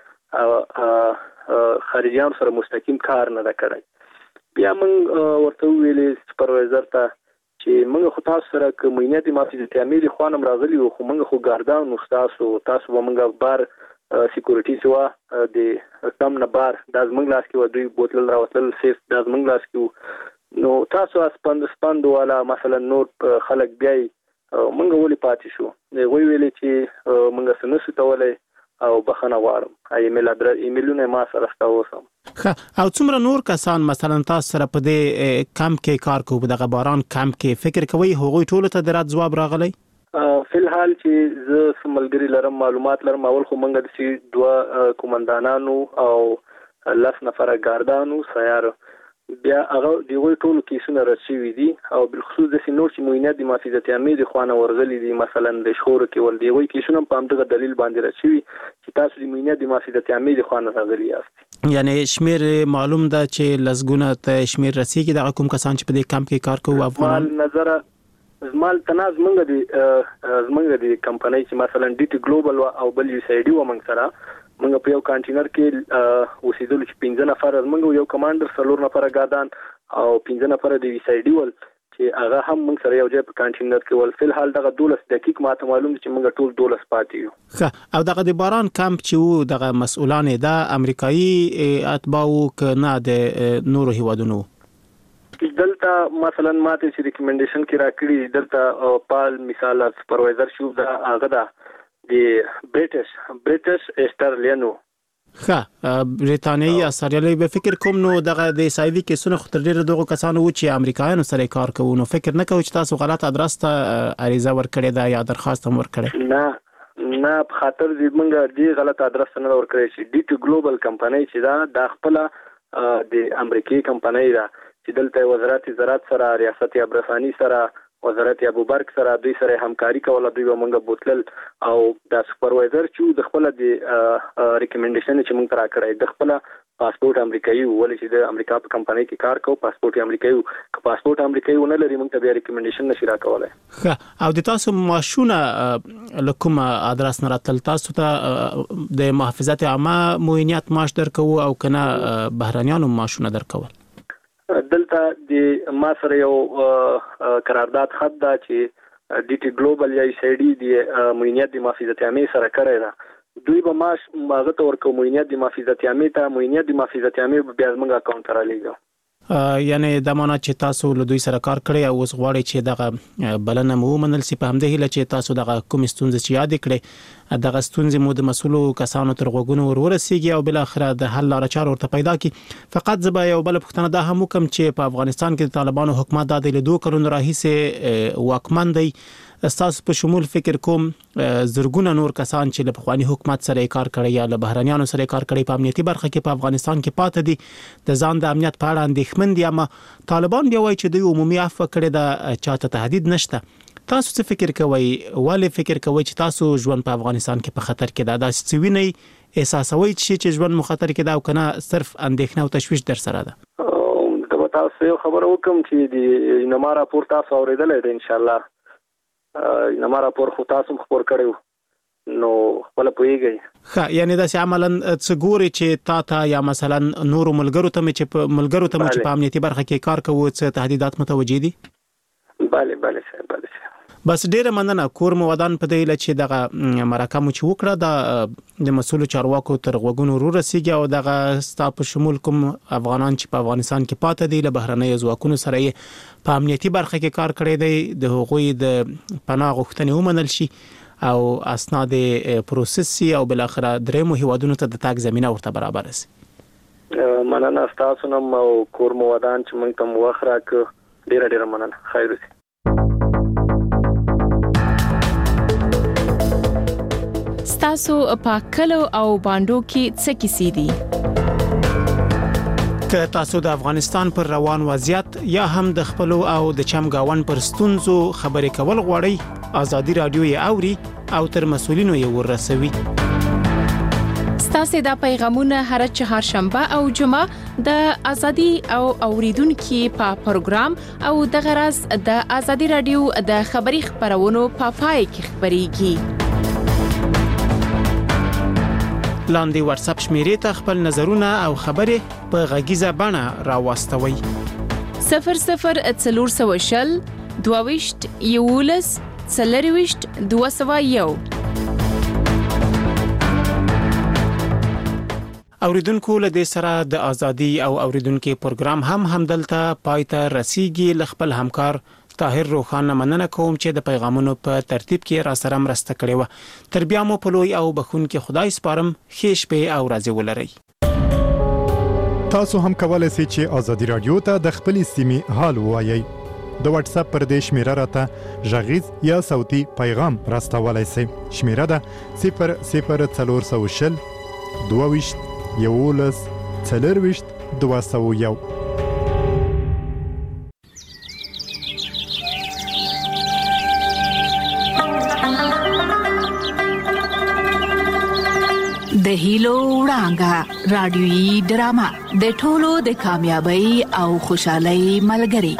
د خارجيانو سره مستقیم کار نه کړی. بیا موږ ورته ویلې سپروایزر ته چې موږ خو تاسو سره کومینه د محافظت عامه د خوانم راغلی او خو موږ خو ګاردان تاسو به موږ بار سکیورټي سوا د کم نه بار د زمنګ لاس کې ودی بوتل راوتل سیف د زمنګ لاس کې نو تاسو اسپند والا مثلا نور خلک بیا موږ ولې پاتې شو. وی ویلې چې موږ سنسو تولې او بخنه غواړم، ایمیل ادرس ایمیلونه ما سره راوستم. او څومره نور کسان مثلا تاسو سره په دې کمپ کې کار کوي، په دغه باران کمپ کې فکر کوي هغوی ټول ته د رات جواب راغلی؟ فی الحال چې زه سملګری لرم، معلومات لرم، اول خو موږ د سی 2 کومندانانو او 10 نفر ګاردانو سیار بیا هغه دیوی ټول کیسونه رسېوي دي او بالخصوص د سینور چې موینات د محافظت عامه د خوانه ورغلي دي، مثلا د شخور کې ول دیوی کیسونه په همدغه دلیل باندې رسېوي چې تاسو د موینات د محافظت عامه د خوانه راغلي یاست. یعنی شمیر معلوم ده چې لسګونه ته شمیر رسیدي د کوم کسان چې په دې کمپ کې کار کوي افغانان نظر زمال تناز منګه دي کمپنۍ چې مثلا ډي ټي ګلوبال او بل یو سایډي و منګ سره منګه په یو کانټینر کې اوسېدل چې 15 نفر منګه یو کمانډر 4 نفر غادان او 15 نفر د سایډي ول چې هغه هم موږ سره یو ځای په کانټینر کې ول فل حال دغه 12 دقیق ماته معلوم چې موږ ټول 12 پاتې یو ښه او دغه د باران کمپ چې وو دغه مسؤلان د امریکایي اتباعو کنه د نورو هیوادونو دلته مثلا ماته چې ریکمنډیشن کې راکړي دلته پال مثال سپروایزر شو دا هغه دا د برټش استرالینو بریتانیایی استرالیایي به فکر کوم نو دغه د سایوي کې سونه خطر ډیر دغه کسانو چې امریکایانو سره کار کوي نو فکر نه کوي چې تاسو غلط ادرس ته عریضه ورکړی دا یا درخواست هم ورکړی نه په خاطر دې موږ دې غلط ادرس نه ورکړی چې ډي ټي ګلوبال کمپنۍ چې دا د خپل د امریکایي کمپنۍ دا چې دلته وزارت زراعت سره ریاست ابرفانی سره وزارت ابوبرک سره دوی سره همکاري کوله دوی ومنګه بوتل او د سپروایزر چې د خپل د ریکمنډیشن چې موږ ترا کړی د خپل پاسپورت امریکایي ولې چې د امریکا په کمپنۍ کې کار کوي پاسپورت امریکایي که پاسپورت امریکایي ونه لري موږ ته بیا ریکمنډیشن نشي راکولای او د تاسو ماشونه لکم ادرس نه راتل تاسو ته د محافظت عامه موینیت معاش درکو او کنه بهرانيانو ماشونه درکو دلته د ما سره یو قرارداد خط دا چې ډي ټي ګلوبال یا سایډي د موینیت د محافظت عامه سره کړی دا دوی به ماش ماغه تور کوم موینیت د محافظت عامه ته موینیت د محافظت عامه بیا موږ اکاونټ را لېږو یعنی د معنا چې تاسو له دوی سره کار کړی او اوس غواړي چې دغه بلنه مو منل سي په همدې هله چې تاسو دغه کوم ستونزې چې یاد کړئ دغه ستونزې مو د مسولو کسانو تر غوګونو ورسیږي او بل اخر د حل لاره چاره ورته پیدا کی فقط زبا یو بل پښتنه دا هم کوم چې په افغانستان کې د طالبانو حکومت د 2 کلونو راهیسه واکمن دی استاس په شمول فکر کوم زرګونه نور کسان چې له پخوانی حکومت سره کار کړی یا له بهرانيانو سره کار کړی په امنیتي برخه کې په افغانستان کې پاتې دي د ځان د امنیت په اړه اندېښمن دي اما طالبان بیا وایي چې دوی عمومي عفو کړی دا چاته تهدید نشته تاسو څه فکر کوئ ولې فکر کوئ چې تاسو ژوند په افغانستان کې په خطر کې دا داسې ویني احساسوي چې ژوند مو خطر کې دا او کنه صرف اندېښنه او تشويش در سره ده دا تاسو یو خبر وکم چې د نما راپور تاسو اوریدلې ده ان شاء الله نما راپور خو تاسو خبر کړو نو خپل پويږي یعنی دا چې عملاً څګوري چې تا یا مثلا نور ملګرو ته چې په امنیتي برخه کې کار کوي څه تهدیدات متوجي دي bale بس ډیره مننه کور مو ودان په دی چې دغه مرکه مو چې وکړه د مسولو چارواکو تر غوګونو ورسیږي او دغه ستاسو شمول کوم افغانان چې په افغانستان کې پاتې دي له بهرنۍ ځواکونو سره په امنیتي برخه کې کار کړی دی د هغوی د پناه غوښتنې ومنل شي او اسناد پروسس او بل اخر درېمو هیوادونو ته د تاګ زمينه ورته برابر شي مننه تاسو نو کور مو ودان چې موږ ته وخت راک ډیره مننه خیر اوسئ ستاسو په کلو او باندو کې څه کیسې دي که تاسو د افغانستان پر روان وضعیت یا هم د خپل او د چمګاون پر ستونزو خبرې کول غواړئ ازادي رادیو یې اوري او تر مسولینو یې ورسوي ستاسو د پیغامونه هر چهارشنبه او جمعه د ازادي او اوریدونکو په پروګرام او د غرض د ازادي رادیو د خبري خبرونو په پای کې خبريږي لاندې واتس اپ شمیرې ته خپل نظرونه او خبرې په غږیزه بڼه راوستوي 0040 22 یولس 40 201 اوریدونکو له دې سره د ازادي او اوریدونکو پروګرام همدلته پایته رسیدي ل خپل همکار طاهر روخان مننه کوم چې د پیغامونو په ترتیب کې را سره مرسته کړې و تر بیا مو په لوی او بخون کې خدای سپارم خېش په او راځي ولري تاسو هم کولای شئ چې ازادي رادیو ته د خپل سیمې حال وایي د واتس اپ پر دې شمیره راته ژغیز یا صوتي پیغام راستولای شئ شمیره ده 0040 22 یولس 40 201 د هیلو هیلو وړانګه رادیوي ډرامه د ټولو د کامیابی او خوشحالۍ ملګری.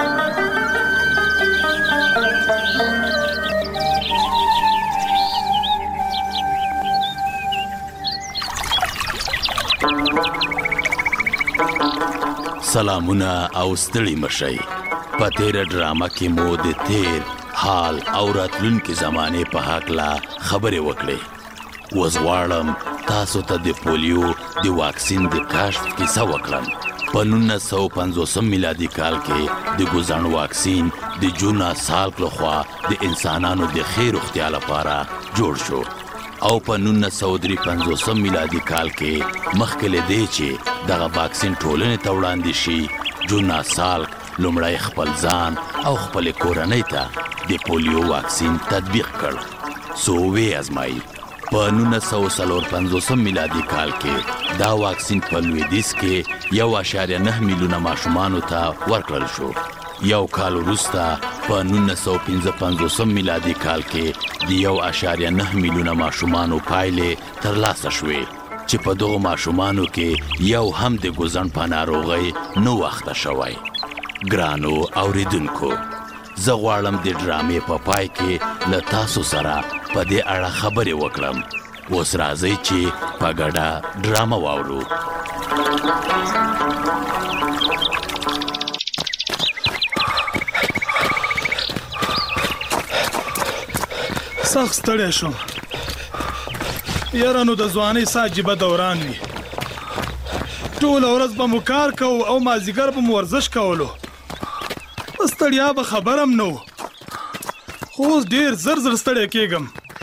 سلامونه او ستړي مشئ. په تیره ډرامه کې مو د تیر حال او راتلونکي زمانه په هکله خبرې وکړې. اوس غواړم تاسو ته د پولیو د واکسین د کشف کیسه وکړم. په 1950 میلادي کال کې د ګوزن واکسین د جونا سالک لخوا د انسانانو د ښې روغتیا لپاره جوړ شو او په 1953 میلادي کال کې مخکې له دې چې دغه واکسین ټولنې ته وړاندې شي، جونا سالک لومړی خپل ځان او خپل کورنۍ ته د پولیو واکسین تطبیق کړ. څو وی ازمایي. په 1954 میلادي کال کې دا واکسین په لویدیځ کې 1.9 میلیونه ماشومانو ته ورکړل شو. یو کال وروسته په 1955 میلادي کال کې د 1.9 میلیونه ماشومانو پایلې ترلاسه شوې چې په دغو ماشومانو کې یو هم د ګوزن په ناروغۍ نه واخته شوی. ګرانو اوریدونکو، زه غواړم د ډرامې په پای کې له تاسو سره په دې اړه خبرې وکړم. اوس راځئ چې په ګډه ډرامه واورو. سخت ستړی شوم یاره، نو د ځوانۍ سا عجیبه دوران وي. ټوله ورځ به مو کار کوو او مازدیګر به مو ورزش کولو. ستړیا به خبرم نه و، خو اوس ډېر زر زر ستړی کېږم.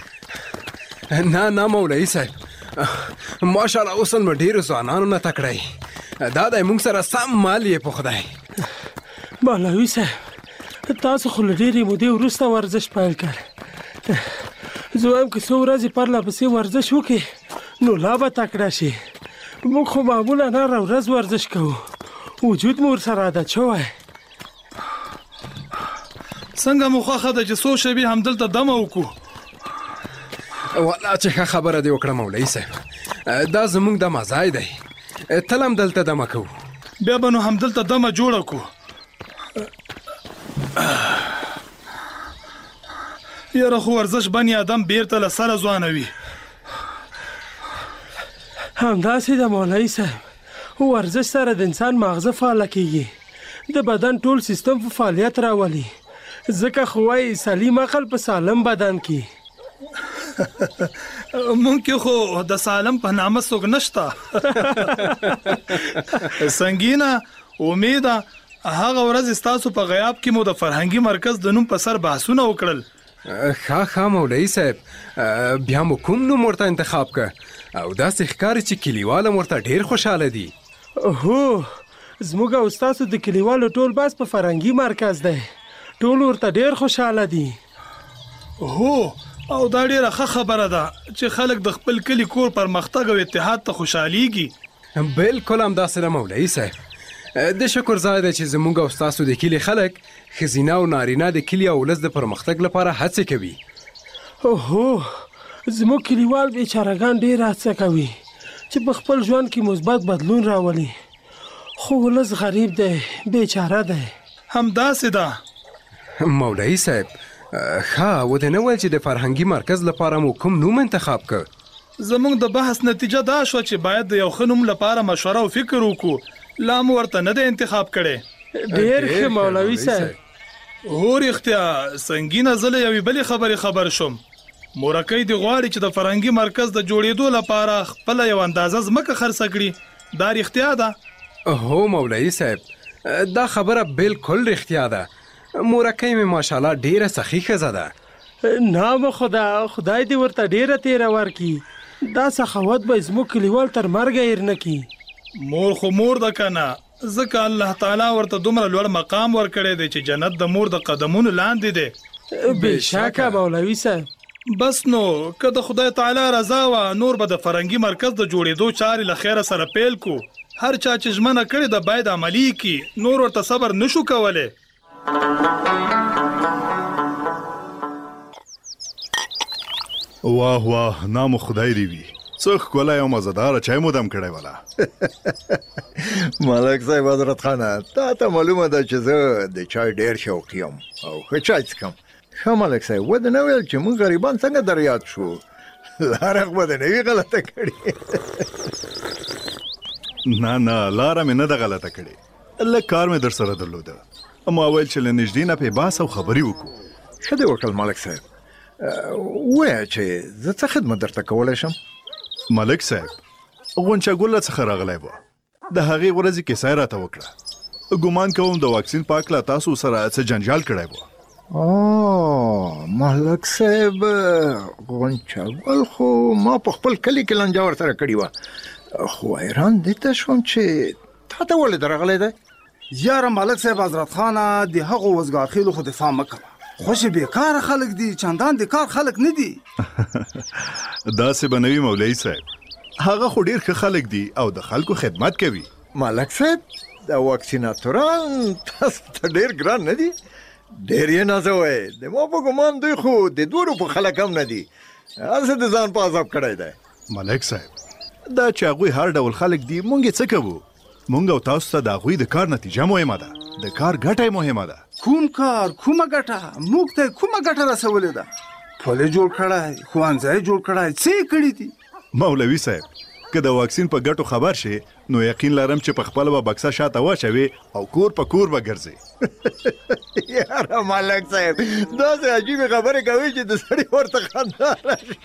نه مولوي صاحب، ماشاءالله اوس نو ډېرو ځوانانو نه تکړی. دا دی موږ سره سم مال یې په خدای. مولوي صاحب، تاسو خو له ډېرې مودې وروسته ورزش پیل کړ. زه وایم که څو ورځې پرله پسې ورزش وکړې نو لا به تکړه شي. موږ خو معمولا هره ورځ ورزش کوو، وجود مو ورسره عادت شوی. څنګه مو خوښه ده چې څو شېبې همدلته دمه وکړو؟ والله چې ښه خبره دې وکړه مولوي صاحب، دا زموږ دمه ځای دی، تل هم دلته دمه کوو. بیا به نو همدلته دمه جوړه کړو. یاره خو ورزش بني آدم بیرته له سره ځوانوي. همداسې ده مولوي صاحب، ورزش سره د انسان ماغزه فعاله کېږي، د بدن ټول سیستم په فعالیت راولي. ځکه خو وایي سلیم عقل په سالم بدن کې. مونږ کې خو د سالم په نامه څوک نشته. سنګینه امیده، هغه ورځ ستاسو په غیاب کې مو د فرهنګي مرکز د نوم په سر بحثونه وکړل. ښه مولوي صاحب، بیا مو کوم نوم ورته انتخاب که؟ او داسې ښکاري چې کلیوال هم ورته ډېر خوشحاله دي. هو، زموږ او ستاسو د کلیوالو ټول بس په فرهنګي مرکز دی، ټول ورته ډېر خوشحاله دي. هو، او دا ډېره ښه خبره ده چې خلک د خپل کلي کور پرمختګ او اتحاد ته خوشحالیږي. بالکل همداسې ده مولوي صاحب. د شکر ځای دی چې زموږ او ستاسو د کلي خلک ښځینه او نارینه د کلي او ولس د پرمختګ لپاره هڅې کوي. هو، زموږ کلیوال بیچارهګان ډېر هڅه کوي چې په خپل ژوند کې مثبت بدلون راولي، خو ولس غریب دی، بیچاره دی. همداسې ده مولوي صاحب. ښه، و دې نه ویل چې د فرهنګي مرکز لپاره مو کوم نوم انتخاب کړ؟ زموږ د بحث نتیجه دا شوه چې باید د یو ښه نوم لپاره مشوره او فکر وکړو. لا مو ورته نه دی انتخاب کړی. ډېر ښه مولوي صاحب. هو رښتیا، سنګینه زه له یوې بلې خبرې خبر شوم. مورکۍ دې غواړي چې د فرهنګي مرکز د جوړېدو لپاره خپله یو اندازه ځمکه خرڅه کړي. دا رښتیا ده؟ هو مولوي صاحب، دا خبره بالکل رښتیا ده. مورکۍ مې ماشاءالله ډېره سخي ښځه ده. نام خدای دې ورته ډېره تیره ورکړي. دا سخاوت به زموږ کلیوال تر مرګه هېر نه کړي. مور خو مور ده که نه، ځکه الله تعالی ورته دومره لوړ مقام ورکړی دی چې جنت د مور د قدمونو لاندې دی. بېشکه مولوي صاحب. بس نو که د خدای تعالی رضا وه، نور به د فرهنګي مرکز د جوړېدو چارې له خیره سره پیل کو. هر چا چې ژمنه کړې ده باید عملي کړي، نور ورته صبر نشو کولی. واه نام خدای دی وي. څه ښکلی او مزهداره چای مو دم کړی ولا. ملک صاحب حضرت خانه تا ته معلومه ده چې زه د چای ډېر شوقي یم او ښه چای څښم. ښه ملک صاحب ودې نه ویل چې موږ غریبان څنګه در یاد شو؟ لاره خو به دې نه وي غلطه کړې. نه لاره مې نه ده غلطه کړې، لږ کار مې در سره درلوده. ما ویل چې له نږدې نه پې بحث او خبرې وکړو. ښه دې وکړل ملک صاحب. ووایه چې زه څه خدمت درته کولی شم؟ ملک صاحب غونچه ګله څخه راغلی وه، د هغې ورځې کیسه یې راته وکړه. ګمان کوم د واکسین په هکله تاسو سره څه جنجال کړی وه. ملک صاحب غونچه ګل خو ما په خپل کلي کې لانجه ورسره کړې وه، خو حیران دې ته شوم چې تا ته ولې درغلی دی؟ یاره ملک صاحب حضرت خانه د هغو وزګارخېلو خو دفاع مه کوه، خوشې بیکاره خلک دي، چندان د کار خلک نه دي. داسې به نه وي مولوي صاحب، هغه خو ډېر ښه خلک دي او د خلکو خدمت کوي. ملک صاحب د واکسیناتوران تاسو ته ډېر ګران نه دي؟ ډېر یې نازوئ، د ما په ګمان دوی خو د 2 روپو خلک هم نه دي، هسې د ځان په عذاب کړی دی. ملک صاحب دا چې هغوی هر ډول خلک دي مونږ یې څه کوو؟ مونږ او تاسو ته د هغوی د کار نتیجه مهمه ده، د کار ګټه مهمه ده. کوم کار کومه ګټه موږ ته کومه ګټه رسولې ده؟ پل جوړ کړی، ښوونځی جوړ کړی، څه یې کړي دي؟ مولوي صاحب که د واکسین په ګټو خبر شي نو یقین لرم چې په خپله به بکسه شاته واچوي او کور په کور به ګرځي. یاره ملک صاحب داسې عجیبې خبرې کوي چې د سړي ورته خندا راشي.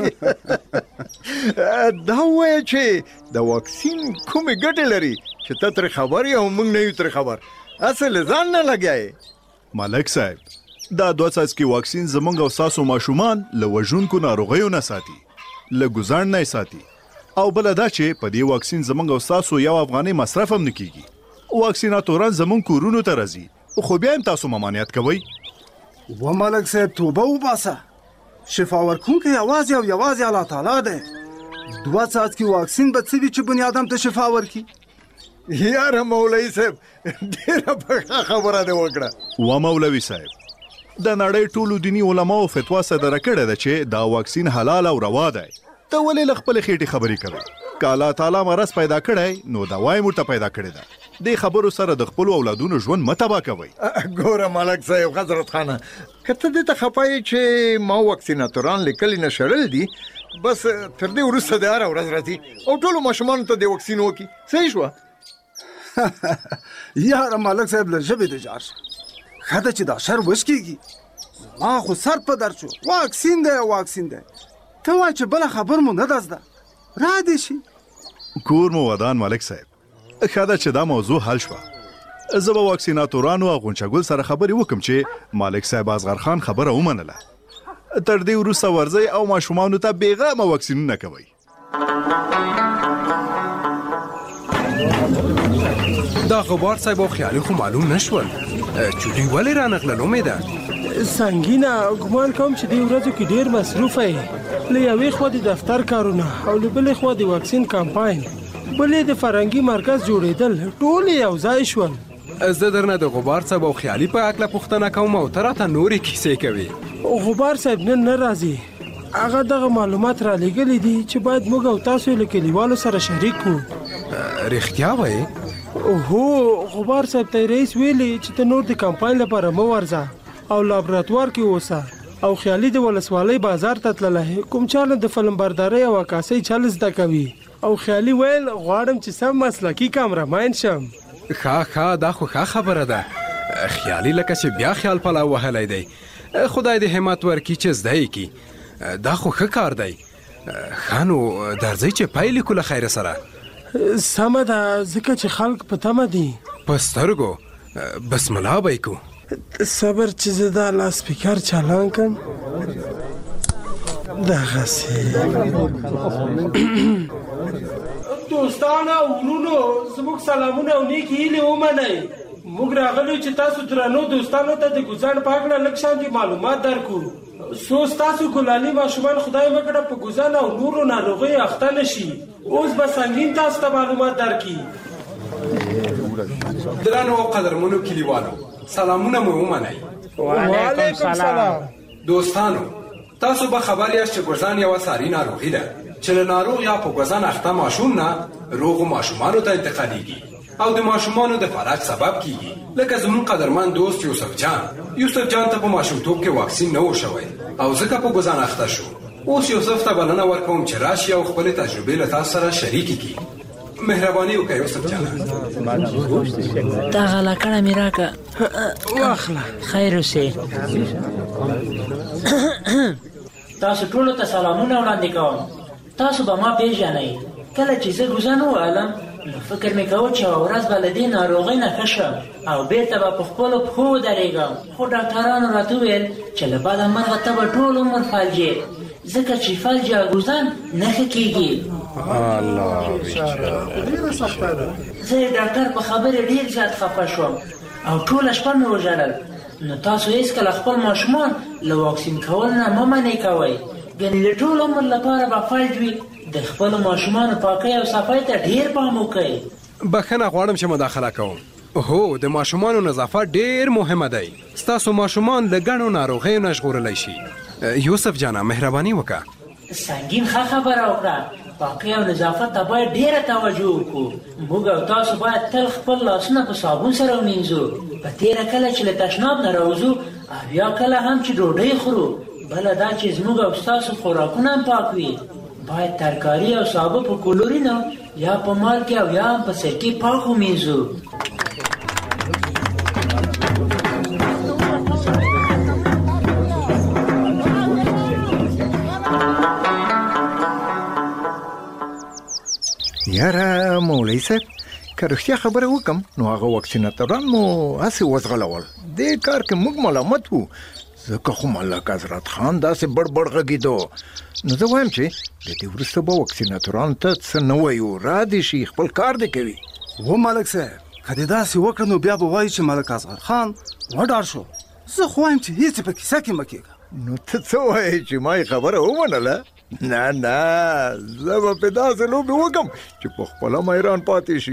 دا ووایه چې د واکسین کومې ګټې لري چې ته ترې خبر یې او موږ نه یو ترې خبر، اصل ځان نه لګیایې. ملک صاحب دا 2 څاڅکي واکسین زمونږ او ستاسو ماشومان له وژونکو ناروغیو نه ساتي، له ګوزاڼ نه ساتي، او بله دا چې په دې واکسین زمونږ او ستاسو 1 افغانۍ مصرف هم نه کیږي. واکسیناتوران زمونږ کورونو ته راځي، خو بیا هم تاسو ممانعت کوئ. و ملک صاحب توبه وباسه، شفا ورکوونکی یوازې او یوازې الله تعالی دی. 2 څاڅکي واکسین به څه وي چې بني ادم ته شفا ورکړي؟ یاره مولوي صاحب ډېره پخه خبره دې وکړه. و مولوي صاحب د نړۍ ټولو دیني علماو فتوا صدره کړې ده چې دا واکسین حلال او روا دی. ته ولې له خپلې خېټې خبرې کوې؟ که الله تعالی مرض پیدا کړی نو دوا یې موږ ته پیدا کړې ده. دې خبرو سره د خپلو اولادونو ژوند مه تباه کوئ. ګوره ملک صاحب حضرت خانه که ته دې ته خفه یې چې ما واکسیناتوران له کلي نه شړل دي، بس تر دې وروسته د هره ورځ راځي او ټولو ماشومانو ته د واکسین وکړي. صحیح شوه؟ یاره ملک صاحب له ژبې د جار شه، ښه ده چې دا شر وشکېږي. ما خو سر په در شو، واکسین دی واکسین دی، ته وایه چې بله خبر مو نه ده زده، را دې شي. کور مو ودان ملک صاحب، ښه ده چې دا موضوع حل شوه. زه به واکسیناتورانو او غونچه ګل سره خبرې وکړم چې ملک صاحب اصغر خان خبره ومنله. تر دې وروسته ورځئ او ماشومانو ته بېغمه واکسینونه کوئ. دا غبار صاحب او خیالي خو معلوم نشول، چوټي ولې رانغلل؟ امیده سنګینه ګمان کوم چې دې ورځو کې ډېر مصروفه یې، له یوې خوا د دفتر کارونه او له بلې خوا د واکسین کمپاین، بلې د فرهنګي مرکز جوړېدل، ټول یو ځای شول. زه درنه د غبار صاحب او خیالي په هکله پوښتنه کوم او ته راته نورې کیسې کوې. غبار صاحب نن نه راځي، هغه دغه معلومات را لېږلي دي چې باید موږ او تاسو له کلیوالو سره شریک کړو. رښتیا وایې؟ هو غبار صاحب ته رئیس ویلي چې ته نور د کمپاین لپاره مه ورځه او لابراتوار کې اوسه، او خیالي د ولسوالۍ بازار ته تللی، کوم چاله د فلم بردارۍ او عکاسۍ چل زده کوي، او خیالي ویل غواړم چې سم مسلکي کامرمین شم. ښه دا خو ښه خبره ده. خیالي لکه چې بیا خیال پلاو وهلی دی، خدای دې همت ورکړي چې زده یې کړي. دا خو ښه کار دی. ښه نو درځئ چې پیل کړو له خیره سره. سمه ده، ځکه چې خلک په تمه دي. په سترګو بسم الله به یې کوو. صبر چې زه دا لاسپیکر چالان کړم. دغسې دوستانو او ورونو زموږ سلامونه او نیکې هیلې ومنئ. موږ راغلو چې تاسو درنو دوستانو ته د ګوزاڼ په هکله لږ شانتې معلومات درکړو. څو ستاسو ګلالي ماشومان خدای وکړه په ګوزاڼ او نورو ناروغیو اخته نه شي. اوس به سنګین تاسو ته معلومات درکړي. درنو او قدرمنو کلیوالو سلامونه مو ومنئ. وعلیکم سلام. دوستانو تاسو به خبر یاست چې ګوزاڼ یوه ساري ناروغي ده چې له ناروغ یا په ګوزن اخته ماشوم نه روغو ماشومانو ته انتقالیږي او د ماشومانو د فلج سبب کیږي. لکه زمون قدرمن دوست یوسف جان ته په ماشومتوب کې واکسین نه و شوی او ځکه په ګوزن اخته شو. اوس یوسف ته بلنه ورکوم چې راشي او خپل تجربې له تاسو سره شریکې کړي. مهرباني وکړئ یوسف جان. دا غلاکړه مې راکړه. واخله. خیر اوسې. تاسو ټولو ته سلامونه وړاندې کوم. تاسو به ما پیژنئ. کله چې زه ګوزن ووهلم نو فکر مې کوه چې یوه ورځ به له دې ناروغۍ نه ښه شم او بېرته به په خپلو پښو ودرېږم. خو ډاکټرانو راته وویل چې له بده مرغه ته به ټول عمر فلجې، ځکه چې فلج یا ګوزن نه ښه کېږي. زه یې ډاکټر په خبرې ډېر زیات خفه شوم او ټوله شپه مې وژړل. نو تاسو هېڅکله خپل ماشومان له واکسین کول نه مه منې کوئ، ګنې د ټول عمر لپاره به فلج وي. د خپلو ماشومانو پاکۍ او صفای ته ډېر پام وکئ. بخښنه غواړم چې مداخله کوم. هو د ماشومانو نظافت ډېر مهمه دی. ستاسو ماشومان له ګڼو ناروغیو نه ژغورلی شي. یوسف جانه مهرباني وکړه. سنګین ښه خبره وکړه. پاکۍ او نظافت ته باید ډېره توجه وکړو. موږ او تاسو باید تل خپل لاسونه په صابون سره ومینځو. په تېره کله چې له تشناب نه راوځو او یا کله هم چې ډوډۍ خورو. بله دا چې زموږ او ستاسو خوراکونه هم پاک وي. باید ترکاري او سابه په کلورینو یا په مالګې او یا هم په سرکې پاک ومینځو. یاره مولوي صاحب که رښتیا خبره وکم نو هغه واکسیناتوران مو هسې وزغلول. دې کار کې موږ ملامت وو ځکه خو ملک حضرت خان داسې بړ غږېدو. نو زه وایم چې د دې وروسته به واکسیناتورانو ته څه نه وایو، را دې شي خپل کار دې کوي. و ملک صاحب که دې داسې وکړه نو بیا به وایي چې ملک اصغر خان وډار شو. زه خو وایم چې هېڅ په کیسه کې مه کېږه. نو ته څه وایې چې ما یې خبره ومنله؟ نه زه به پې داسې لوبې وکړم چې په خپله میران پاتې شي.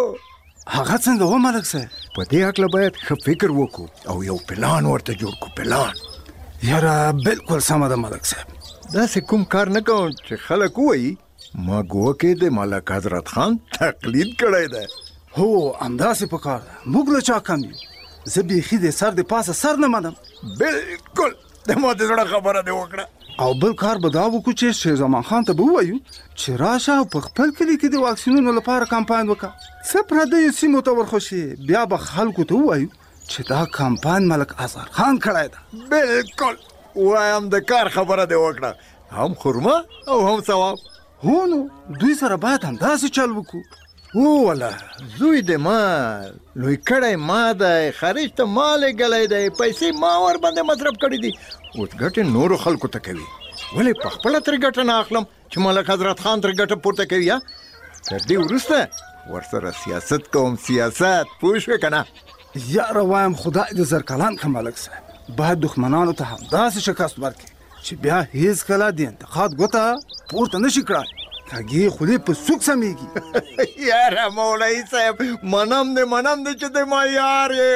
هغه څنګه و ملک صاحب؟ په دې هکله باید ښه فکر وکړو او یو پلان ورته جوړ کړو. پلان یاره بلکل سمه ده ملک صاحب. داسې کوم کار نه کوم چې خلک ووایي ما ګوکې د ملک حضرت خان تقلید کړی دی. هو همداسې په کار ده. موږ له چا کم یو. زه بیخي د سر د پاسه سر نه منم. بلکل د ما د زړه خبره دې وکړه. او بل کار به دا وکړو چې شیر زمان خان ته به ووایو چې راشه او په خپل کلي کې د واکسینونو لپاره کمپاین وکړه. څه پردیو سیمو ته ورخوشي بیا به خلکو ته ووایو چې دا کمپاین ملک اظهر خان کړی ده. بلکل وایم د کار خبره دې وکړه. هم خرما او هم ثواب. هو نو دوی سره باید همداسې چل وکړو. وله زوی د ما لوی کړی ما دی، خارج ته ما لېږلی دی، پیسې ما ورباندې مصرف کړي دي. اوس ګټې نورو خلکو ته کوي. ولې په خپله ترې ګټه نه اخلم چې ملک حضرت خان ترې ګټه پورته کوي؟ یا تر دې وروسته ورسره سیاست کوم. سیاست پوه شوې که نه؟ یاره وایم خدای دې زرکلان کړه ملک صاحب. باید دښمنانو ته همداسې شکست ورکړي چې بیا هېڅکله د انتقاد ګوته پورته نه شي کړای. کږې خولې په سوک سمیږي. یاره مولوي صاحب منم دې چې د ما یار یې.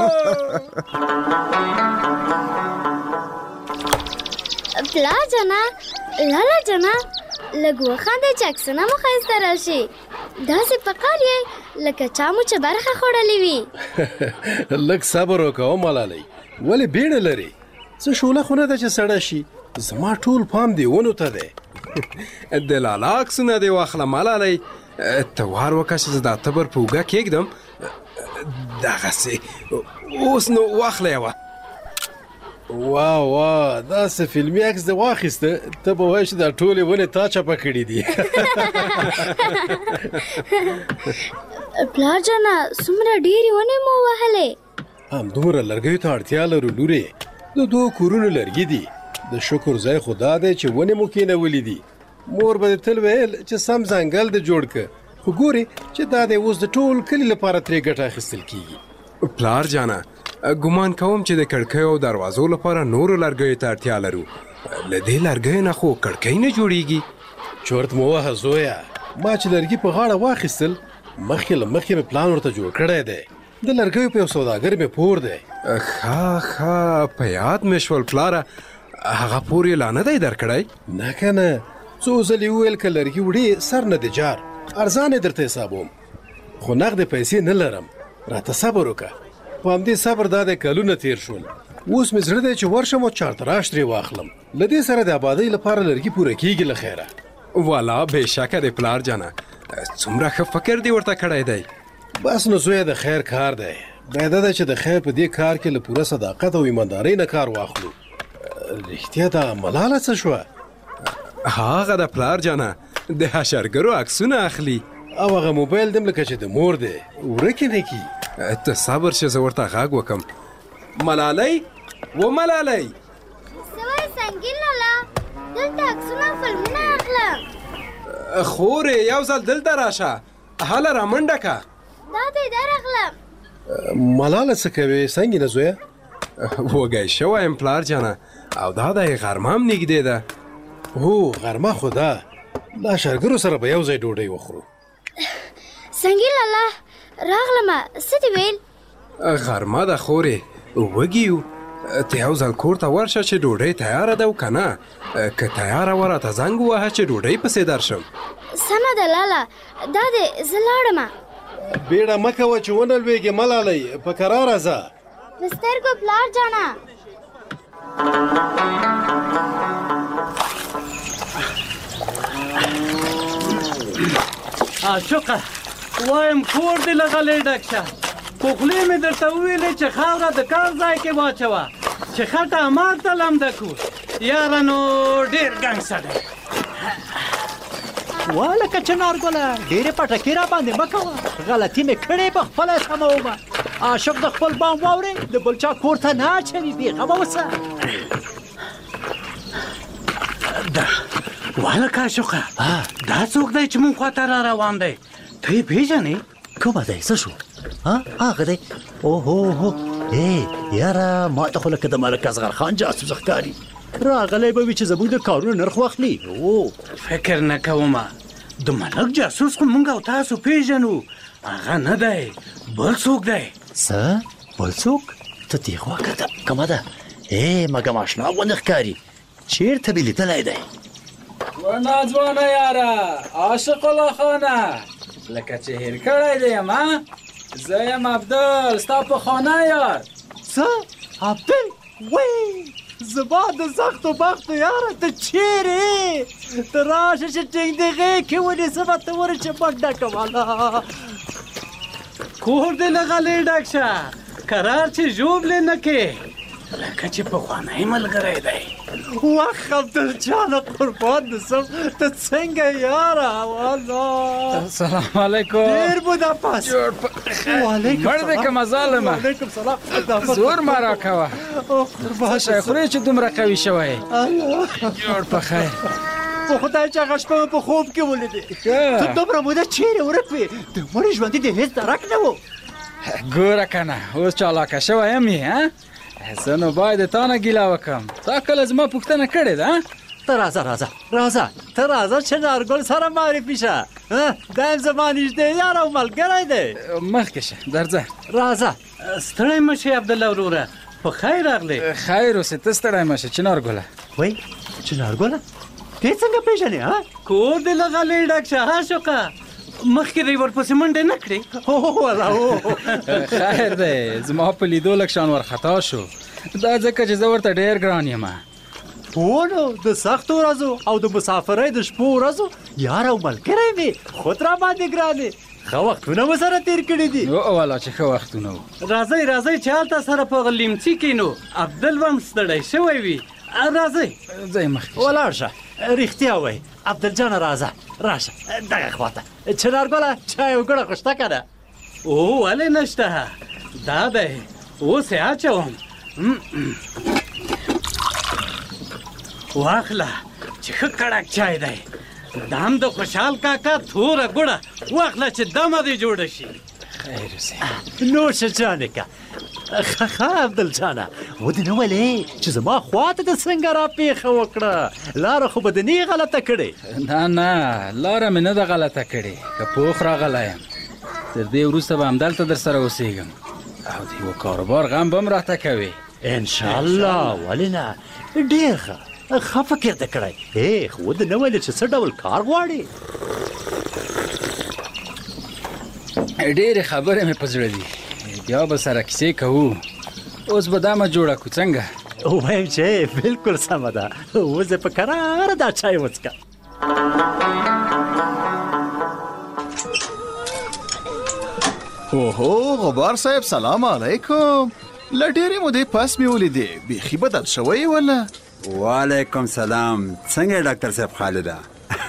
پلار جانا لالا جانا لږ وخانده چې عکسونه مو ښایسته راشي. داسې په کار یې لکه چا مو چې برخه خوړلې وي. لږ صبر وکړه ملالۍ، ولې بیړه لرې؟ څه شوله خو نه ده چې سړه شي. زما ټول پام دې ونو ته دی. د لالا عکسونه دې واخله ملالۍ. ته وار وکړه چې زه دا تبر په اوږه کېږدم. دغسې اوس نو واخله یوه. وا داسې فلمي عکس دې واخیسته ته به وایې چې دا ټولې ونې تا چپه کړي دي. پلار جانا څومره ډېرې ونې مو وهلې؟ همدومره لرګیو ته اړتیا لرو لورې. د 2 کورونو لرګي دي. د شکر ځای خو دا دی چې ونې مو کېنولي دي. مور به دې تل ویل چې سم ځنګل دې جوړ که، خو ګورې چې دا دی اوس د ټول کلي لپاره ترې ګټه اخیستل کېږي. پلار جانه ګمان کوم چې د کړکیو او دروازو لپاره نورو لرګیو ته اړتیا لرو. له دې لرګیو نه خو کړکۍ نه جوړیږي. چورت مو وهه زویه، ما چې لرګي په غاړه واخیستل مخکې له مخکې مې پلان ورته جوړ کړی دی. د لرګیو په یو سوداګر مې پور دی. ښه په یاد مې شول پلاره. هغه پور یې لا نه دی درکړی؟ نه که نه، څو ځلې وویل که لرګي وړې سر نه د جار ارزانې درته حسابوم خو نغدې پیسې نه لرم راته صبر وکړه په همدې صبر دا د کلونه تیر شول اوس مې زړه دی چې ورشم او چارتراش ترې واخلم له دې سره د آبادۍ لپاره لرګي پوره کېږي له خیره والا بېشکه د پلار جانه څومره ښه فکر دې ورته کړی دی بس نو زویه د خیر کار دی باید ده چې د خیر په دې کار کې له پوره صداقت او ایماندارۍ نه کار واخلو رښتیا دا ملاله څه شوه هغه د پلار جانه د حشرګرو عکسونه اخلي او هغه موبایل دم لکه چې د مور دی ورکې نه کي ته صبر شه زه ورته غږ وکم ملالۍ و ملالۍ څه وایې سنګین لالا دلته عکسونه فلمونه اخلم خورې یو ځل دلته راشه هله رامنډه که دا دی در اخلم ملاله څه کوې څنګه نه زویه وږی شوی یم پلار جانه او دا دی غرمه هم نږدې ده هو غرمه خو ده له شرګرو سره به یو ځای ډوډۍ وخورو سنګین لالا راغلمه څه دې ویل غرمه ده خورې وږي یو ته یو ځل کور ته ورشه چې ډوډۍ تیاره ده او که نه که تیاره وه راته زنګ ووهه چې ډوډۍ پسې درشم سمه ده لالا دا دی زه لاړمه بیړه مه کوه چې ونه لویږې ملالۍ په کراره ځه په سترګو پلار جانه عاشقه وایم کور دې له غلې ډک شه په خولې مې درته وویلې چې خاوره د کار ځای کې واچوه چې خټه ماته لمده کړو یاره نو ډېر ګنګ سړی والکه چنارګله ډېرې پټکې را باندې مه کوه غلطي مې کړې په خپله سمومه عاشق د خپل بام واورې د بل چا کور ته نه اچوي بېغمه اوسه والکه عاشقه دا څوک دی چې مونږ خواته را روان دی ته یې پېژنې کومه دی څه شو هغه دی اوهو یاره ما ته خو لکه د ملک اصغر خان جاسوس ښکاري راغلی به وي چې زموږ د کارونو نرخ واخلي فکر نه کومه د ملک جاسوس خو مونږ او تاسو پېژنو هغه نه دی بل څوک دی څه بل څوک ته دې خوا کړه کومه ده مګم اشنا غوندې ښکاري چېرته مې لیدلی دی ناځوانه یاره عاشق الله خانه لکه چې هېر کړی دی یم زه یم عبدل ستا په خانه یار څه عبدل وی زما د سختو بختو یاره ته چیرې ته راشه چې ټینګ دې غېږ کې ونیسمه ته ورشه منډه کوله کور دې له غلې ډک شه کرار چې ژوبلې نه کې لکه چې پخوانی ملګری دی وخ عبدل جانه قربان دې سم ته څنګه یاره والله السلام علیکم ډېر بودا پاس مړ دې که مظالمه وعلیکم سلام زور ما راکوه څه شی خورې چې دومره قوي شوی جوړ په خیر په خدای چې هغه شپه په خوب کې ولیدې ته دومره موده چیرې ورک وې د مړي ژوندي دې هېڅ درک نه و ګوره که نه اوس چالاکه شوی یم یې زه نو باید تا نه ګیله وکړم تا کله زما پوښتنه کړې ده ته راځه ته راځه چې نارګل سره معرفي شه دا یم زما نږدې یار او ملګری دی مخکې شه درځه راځه ستړی مه شې عبدالله وروره په خیر راغلی خیر اوسې ته ستړی مه شه چنارګله وایي چنارګله دې څنګه پېژنې کور دې له غلې ډک شه عاشقه مخکې دی ورپسې منډې نه کړې خیر دی زما په لیدو لږ شان ورخطا شو دا ځکه چې زه ورته ډېر ګران یم نو د سختو ورځو او د مسافرۍ د شپو ورځو یار او ملګری مې خود را باندې ګرانې ښه وختونه مو سره تېر کړي دي والا چې ښه وختونه وو راځئ چې هلته سره په لیمڅي کښېنو عبدل به هم ستړی شوی وي راځئ ځئ مخکې ولاړ شه رښتیا وایي عبدل جانه راځه راشه دغه خواته چنارګله چای او ګوړه خو شته که نه ولې نشته دا دی اوس یې اچوم واخله چې ښه کړک چای دی دا هم د خوشحال کاکا توره ګوړه واخله چې دمه دې جوړه شي خیر اوسې نوشه جانې که ښه عبدل جانه ودې نه ولې چې زما خواته د څنګه را پېښه وکړه لاره خو به د نه غلطه کړې نه لاره مې نه ده غلطه کړې که پوخ راغلی یم تر دې وروسته به همدلته در سره اوسېږم او د یوه کاروبار غم به هم راته کوې انشاءالله ولې نه ډېر ښه ښه فکر دې کړی خو د نه ویل چې څه ډول کار غواړي. ډېرې خبرې مې په زړه دي، بیا به سره کیسې کوو. اوس به دا مه جوړه کړو څنګه؟ وایم چې بالکل سمه ده، اوس دې په کراره دا چای وڅښه. اوهو غبار صاحب سلام علیکم. له ډېرې مودې پس مې ولیدې، بیخي بدل شوی ولا؟ وعلیکم سلام. څنګه ډاکټر صاحب خالده؟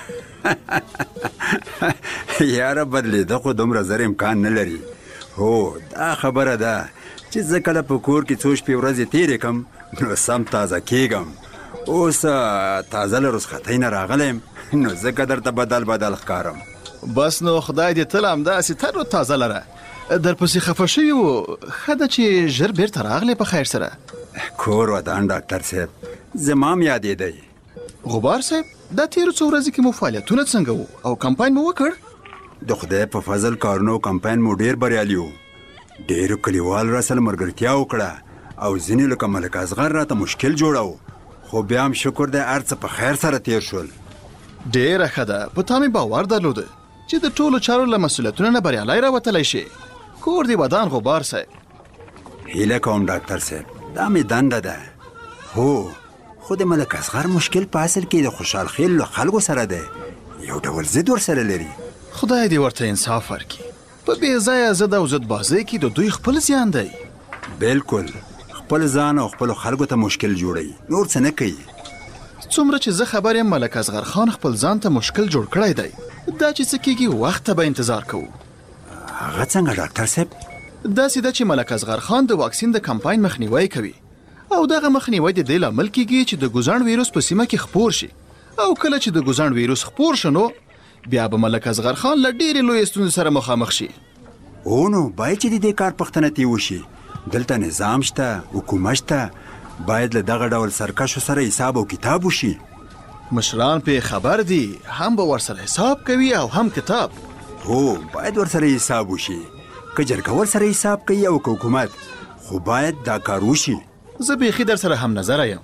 یاره بدلېده خو دومره زر امکان نه لري. هو دا خبره ده چې زه کله په کور کې څو شپې ورځې تېرې کړم نو سم تازه کېږم. اوس تازه له رخصتۍ نه راغلی یم نو ځکه درته بدل ښکارم. بس نو خدای دې تل همداسې تر تازه لره. درپسې خفه شوي وو، ښه ده چې ژر بیرته راغلی په خیر سره. کور ودان ډاکټر صاحب، زما م یادېدی. غبار صاحب دا تېرو څو ورځې کې مو فعالیتونه څنګه وو او کمپاین مو وکړ؟ د خدای په فضل کارونو کمپاین مو ډېر بریالي وو. ډېرو کلیوالو راسره ملګرتیا وکړه او ځینې لکه ملک اصغر راته مشکل جوړو، خو بیا هم شکر دی هر څه په خیر سره تېر شول. ډېره ښه ده. په تا مې باور درلوده چې د ټولو چارو له مسؤلیتونو نه بریالی راوتلی شي. کور دې ودان غبار صاحب. هیله کوم ډاکټر صاحب، دا مې دنده ده. هو خو د ملک اصغر مشکل په اصل کې د خوشحال خیل له خلکو سره دی، یو ډول ضد ورسره لري. خدای دې ورته انصاف ورکړي. په بې ځایه ضد او ضد بازۍ کې د دوی خپل زیان دی. بالکل خپل ځان او خپلو خلکو ته مشکل جوړوي، نور څه نه کوي. څومره چې زه خبر یم ملک اصغر خان خپل ځان ته مشکل جوړ کړی دی. دا چې څه کېږي وخت ته به انتظار کوو. هغه څنګه ډاکټر صاحب؟ داسې ده چې ملک اصغر خان د واکسین د کمپاین مخنیوی کوي او دغه مخنیوی د دې لامل کېږي چې د ګوزڼ ویروس په سیمه کې خپور شي، او کله چې د ګوزڼ ویروس خپور شنو بیا به ملک اصغر خان له ډېرې لویې ستونزې سره مخامخ شي. او نو باید چې د دې کار پوښتنه ترې وشي. دلته نظام شته، حکومت شته، باید له دغه ډول سرکشو سره حساب او کتاب وشي. مشران پې خبر دي، هم به ورسره حساب کوي او هم کتاب. هو باید ورسره حساب وشي، که جرګه ورسره حساب کوي او که حکومت، خو باید دا کار وشي. زه بیخي در سره هم نظره یم.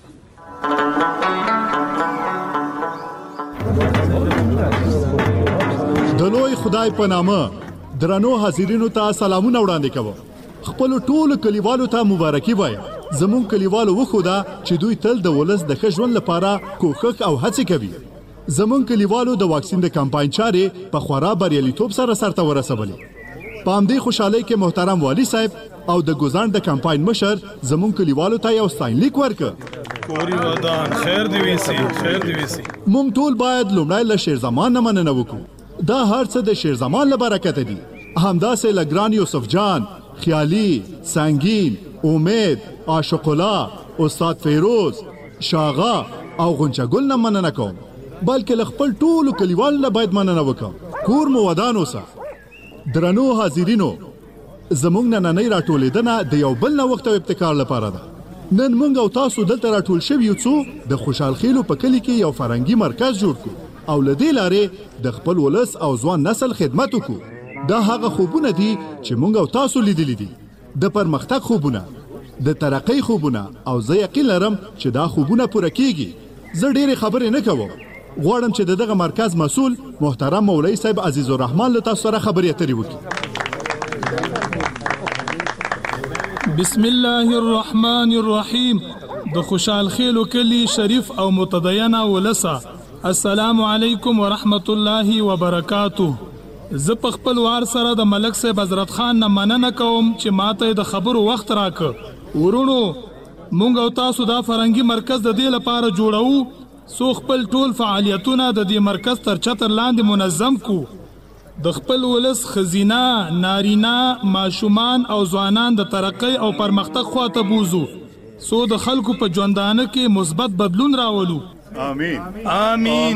د لوی خدای په نامه درنو حاضرینو ته سلامونه وړاندې کوم. خپل ټولو کلیوالو ته مبارکي وایم. زمون کلیوالو وخوده چې دوی تل د ولس د ښه ژوند لپاره کوښښ او هڅې کوي. زمون کلیوالو د واکسین د کمپاین چارې په خورا بریالیتوب سره سرته ورسولې. په همدې خوشحالۍ کې محترم والی صاحب او د ګوزڼ د کمپاین مشر زمون کلیوالو ته یو ستاینلیک ورکړ. کوري ودان خیر دی ویسي، خیر دی ویسي. مونږ ټول باید لومړی له شیرزمان نه مننه وکړو. دا هر څه د شیرزمان له برکته دي. همداسې له ګران یوسف جان، خیالي، سنگین، امید، عاشق الله، استاد فیروز، شاغا او غنچه ګل نه مننه کوم، بلکې له خپل ټولو کلیوالو نه باید مننه وکړم. کور مو ودان اوسه. درنو حاضرینو، زمونږ نننۍ راټولېدنه د یو بل نوښت او ابتکار لپاره ده. نن موږ او تاسو دلته راټول شوي یو څو د خوشحال خیلو په کلي کې یو فرهنګي مرکز جوړ کړو او له دې لارې د خپل ولس او ځوان نسل خدمت وکړو. دا هغه خوبونه دي چې موږ او تاسو لیدلي دي، د پرمختګ خوبونه، د ترقۍ خوبونه، او زه یقین لرم چې دا خوبونه پوره کیږي. زه ډېرې خبرې نه کوم، غواړم چې دغه مرکز مسؤل محترم مولوي صاحب عزیز الرحمن له تاسو سره خبرې اترې وکړي. بسم الله الرحمن الرحیم. د خوشحال خیلو کلی شریف او متدینه ولسه، السلام علیکم ورحمت الله وبرکاتو. زه په خپل وار سره د ملک صاحب حضرت خان نه مننه کوم چې ماته د خبرو وخت راکړ. ورونو، مونږ او تاسو دا فرهنګي مرکز د دې لپاره جوړو څو خپل ټول فعالیتونه د دې مرکز تر چتر لاندې منظم کو. د خپل ولس خزینه، نارینه، ماشومان او ځوانان د ترقۍ او پرمختګ خواته بوزو، څو د خلکو په ژوندانه کې مثبت بدلون راولو. آمین آمین.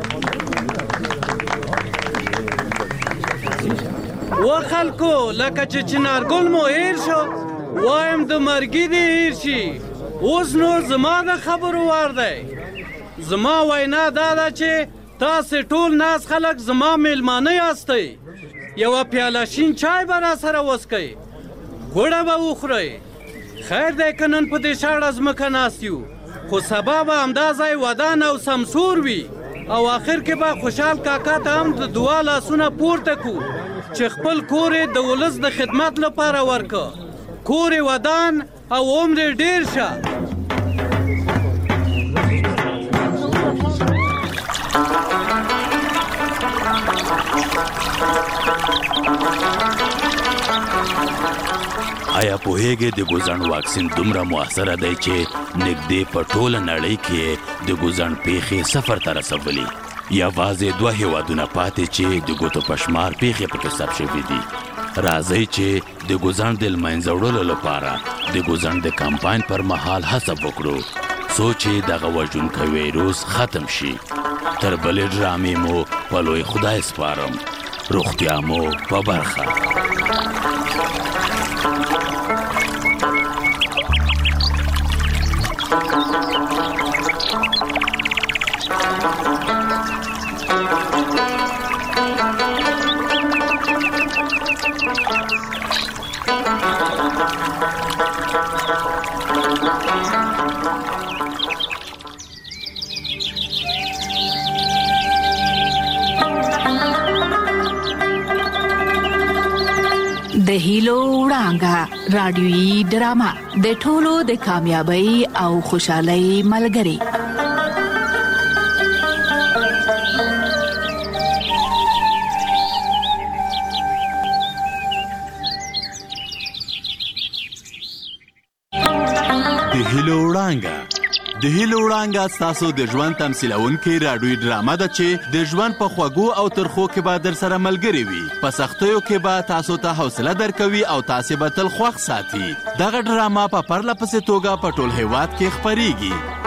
و خلکو لکه چې چنارګل مو هیر شو، وایم د مرګي دې هیر شي. اوس نو زما د خبرو وار دی. زما وینا دا ده چې تاسې ټول ناس خلک زما میلمانه یاستئ. یوه پیاله شین چای به راسره وڅښئ، ګوړه به وخورئ. خیر دی که نن په دې شاړه ځمکه ناست یو، خو سبا به همدا ځای ودان او سمسور وي او آخر کې به خوشحال کاکا ته هم د دعا لاسونه پورته کو چې خپل کور یې د ولس د خدمت لپاره ورکه کور یې ودان او عمر یې ډېر شه. آیا پوهیږئ د ګوزڼ واکسین دومره مؤثره دی چې نږدې په ټوله نړۍ کې د ګوزڼ پیښې صفر ته رسولي. یوازې 2 هیوادونه پاتې چې د ګوتو په شمار پیښې پکې ثبت شوي دي. راځئ چې د ګوزڼ د لمنځه وړلو لپاره د ګوزڼ د کمپاین پر مهال هڅه وکړو څو چې دغه وژونکی ویروس ختم شي. تر بلې ډرامې مو په لوی خدای سپارم. روغتیا مو په برخه. د هیلو وړانګه رادیويي ډرامه د ټولو د کامیابی او خوشحالۍ ملګری. د هیلو وړانګه د هیلو وړانګه ستاسو د ژوند تمثیلونکې راډیويي ډرامه ده چې د ژوند په خوږو او ترخو کې به در سره ملګرې وي. په سختیو کې به تاسو ته حوصله درکوي او تاسې به تل خوښ ساتي. دغه ډرامه په پرله پسې توګه په ټول هیواد کې خپریږي.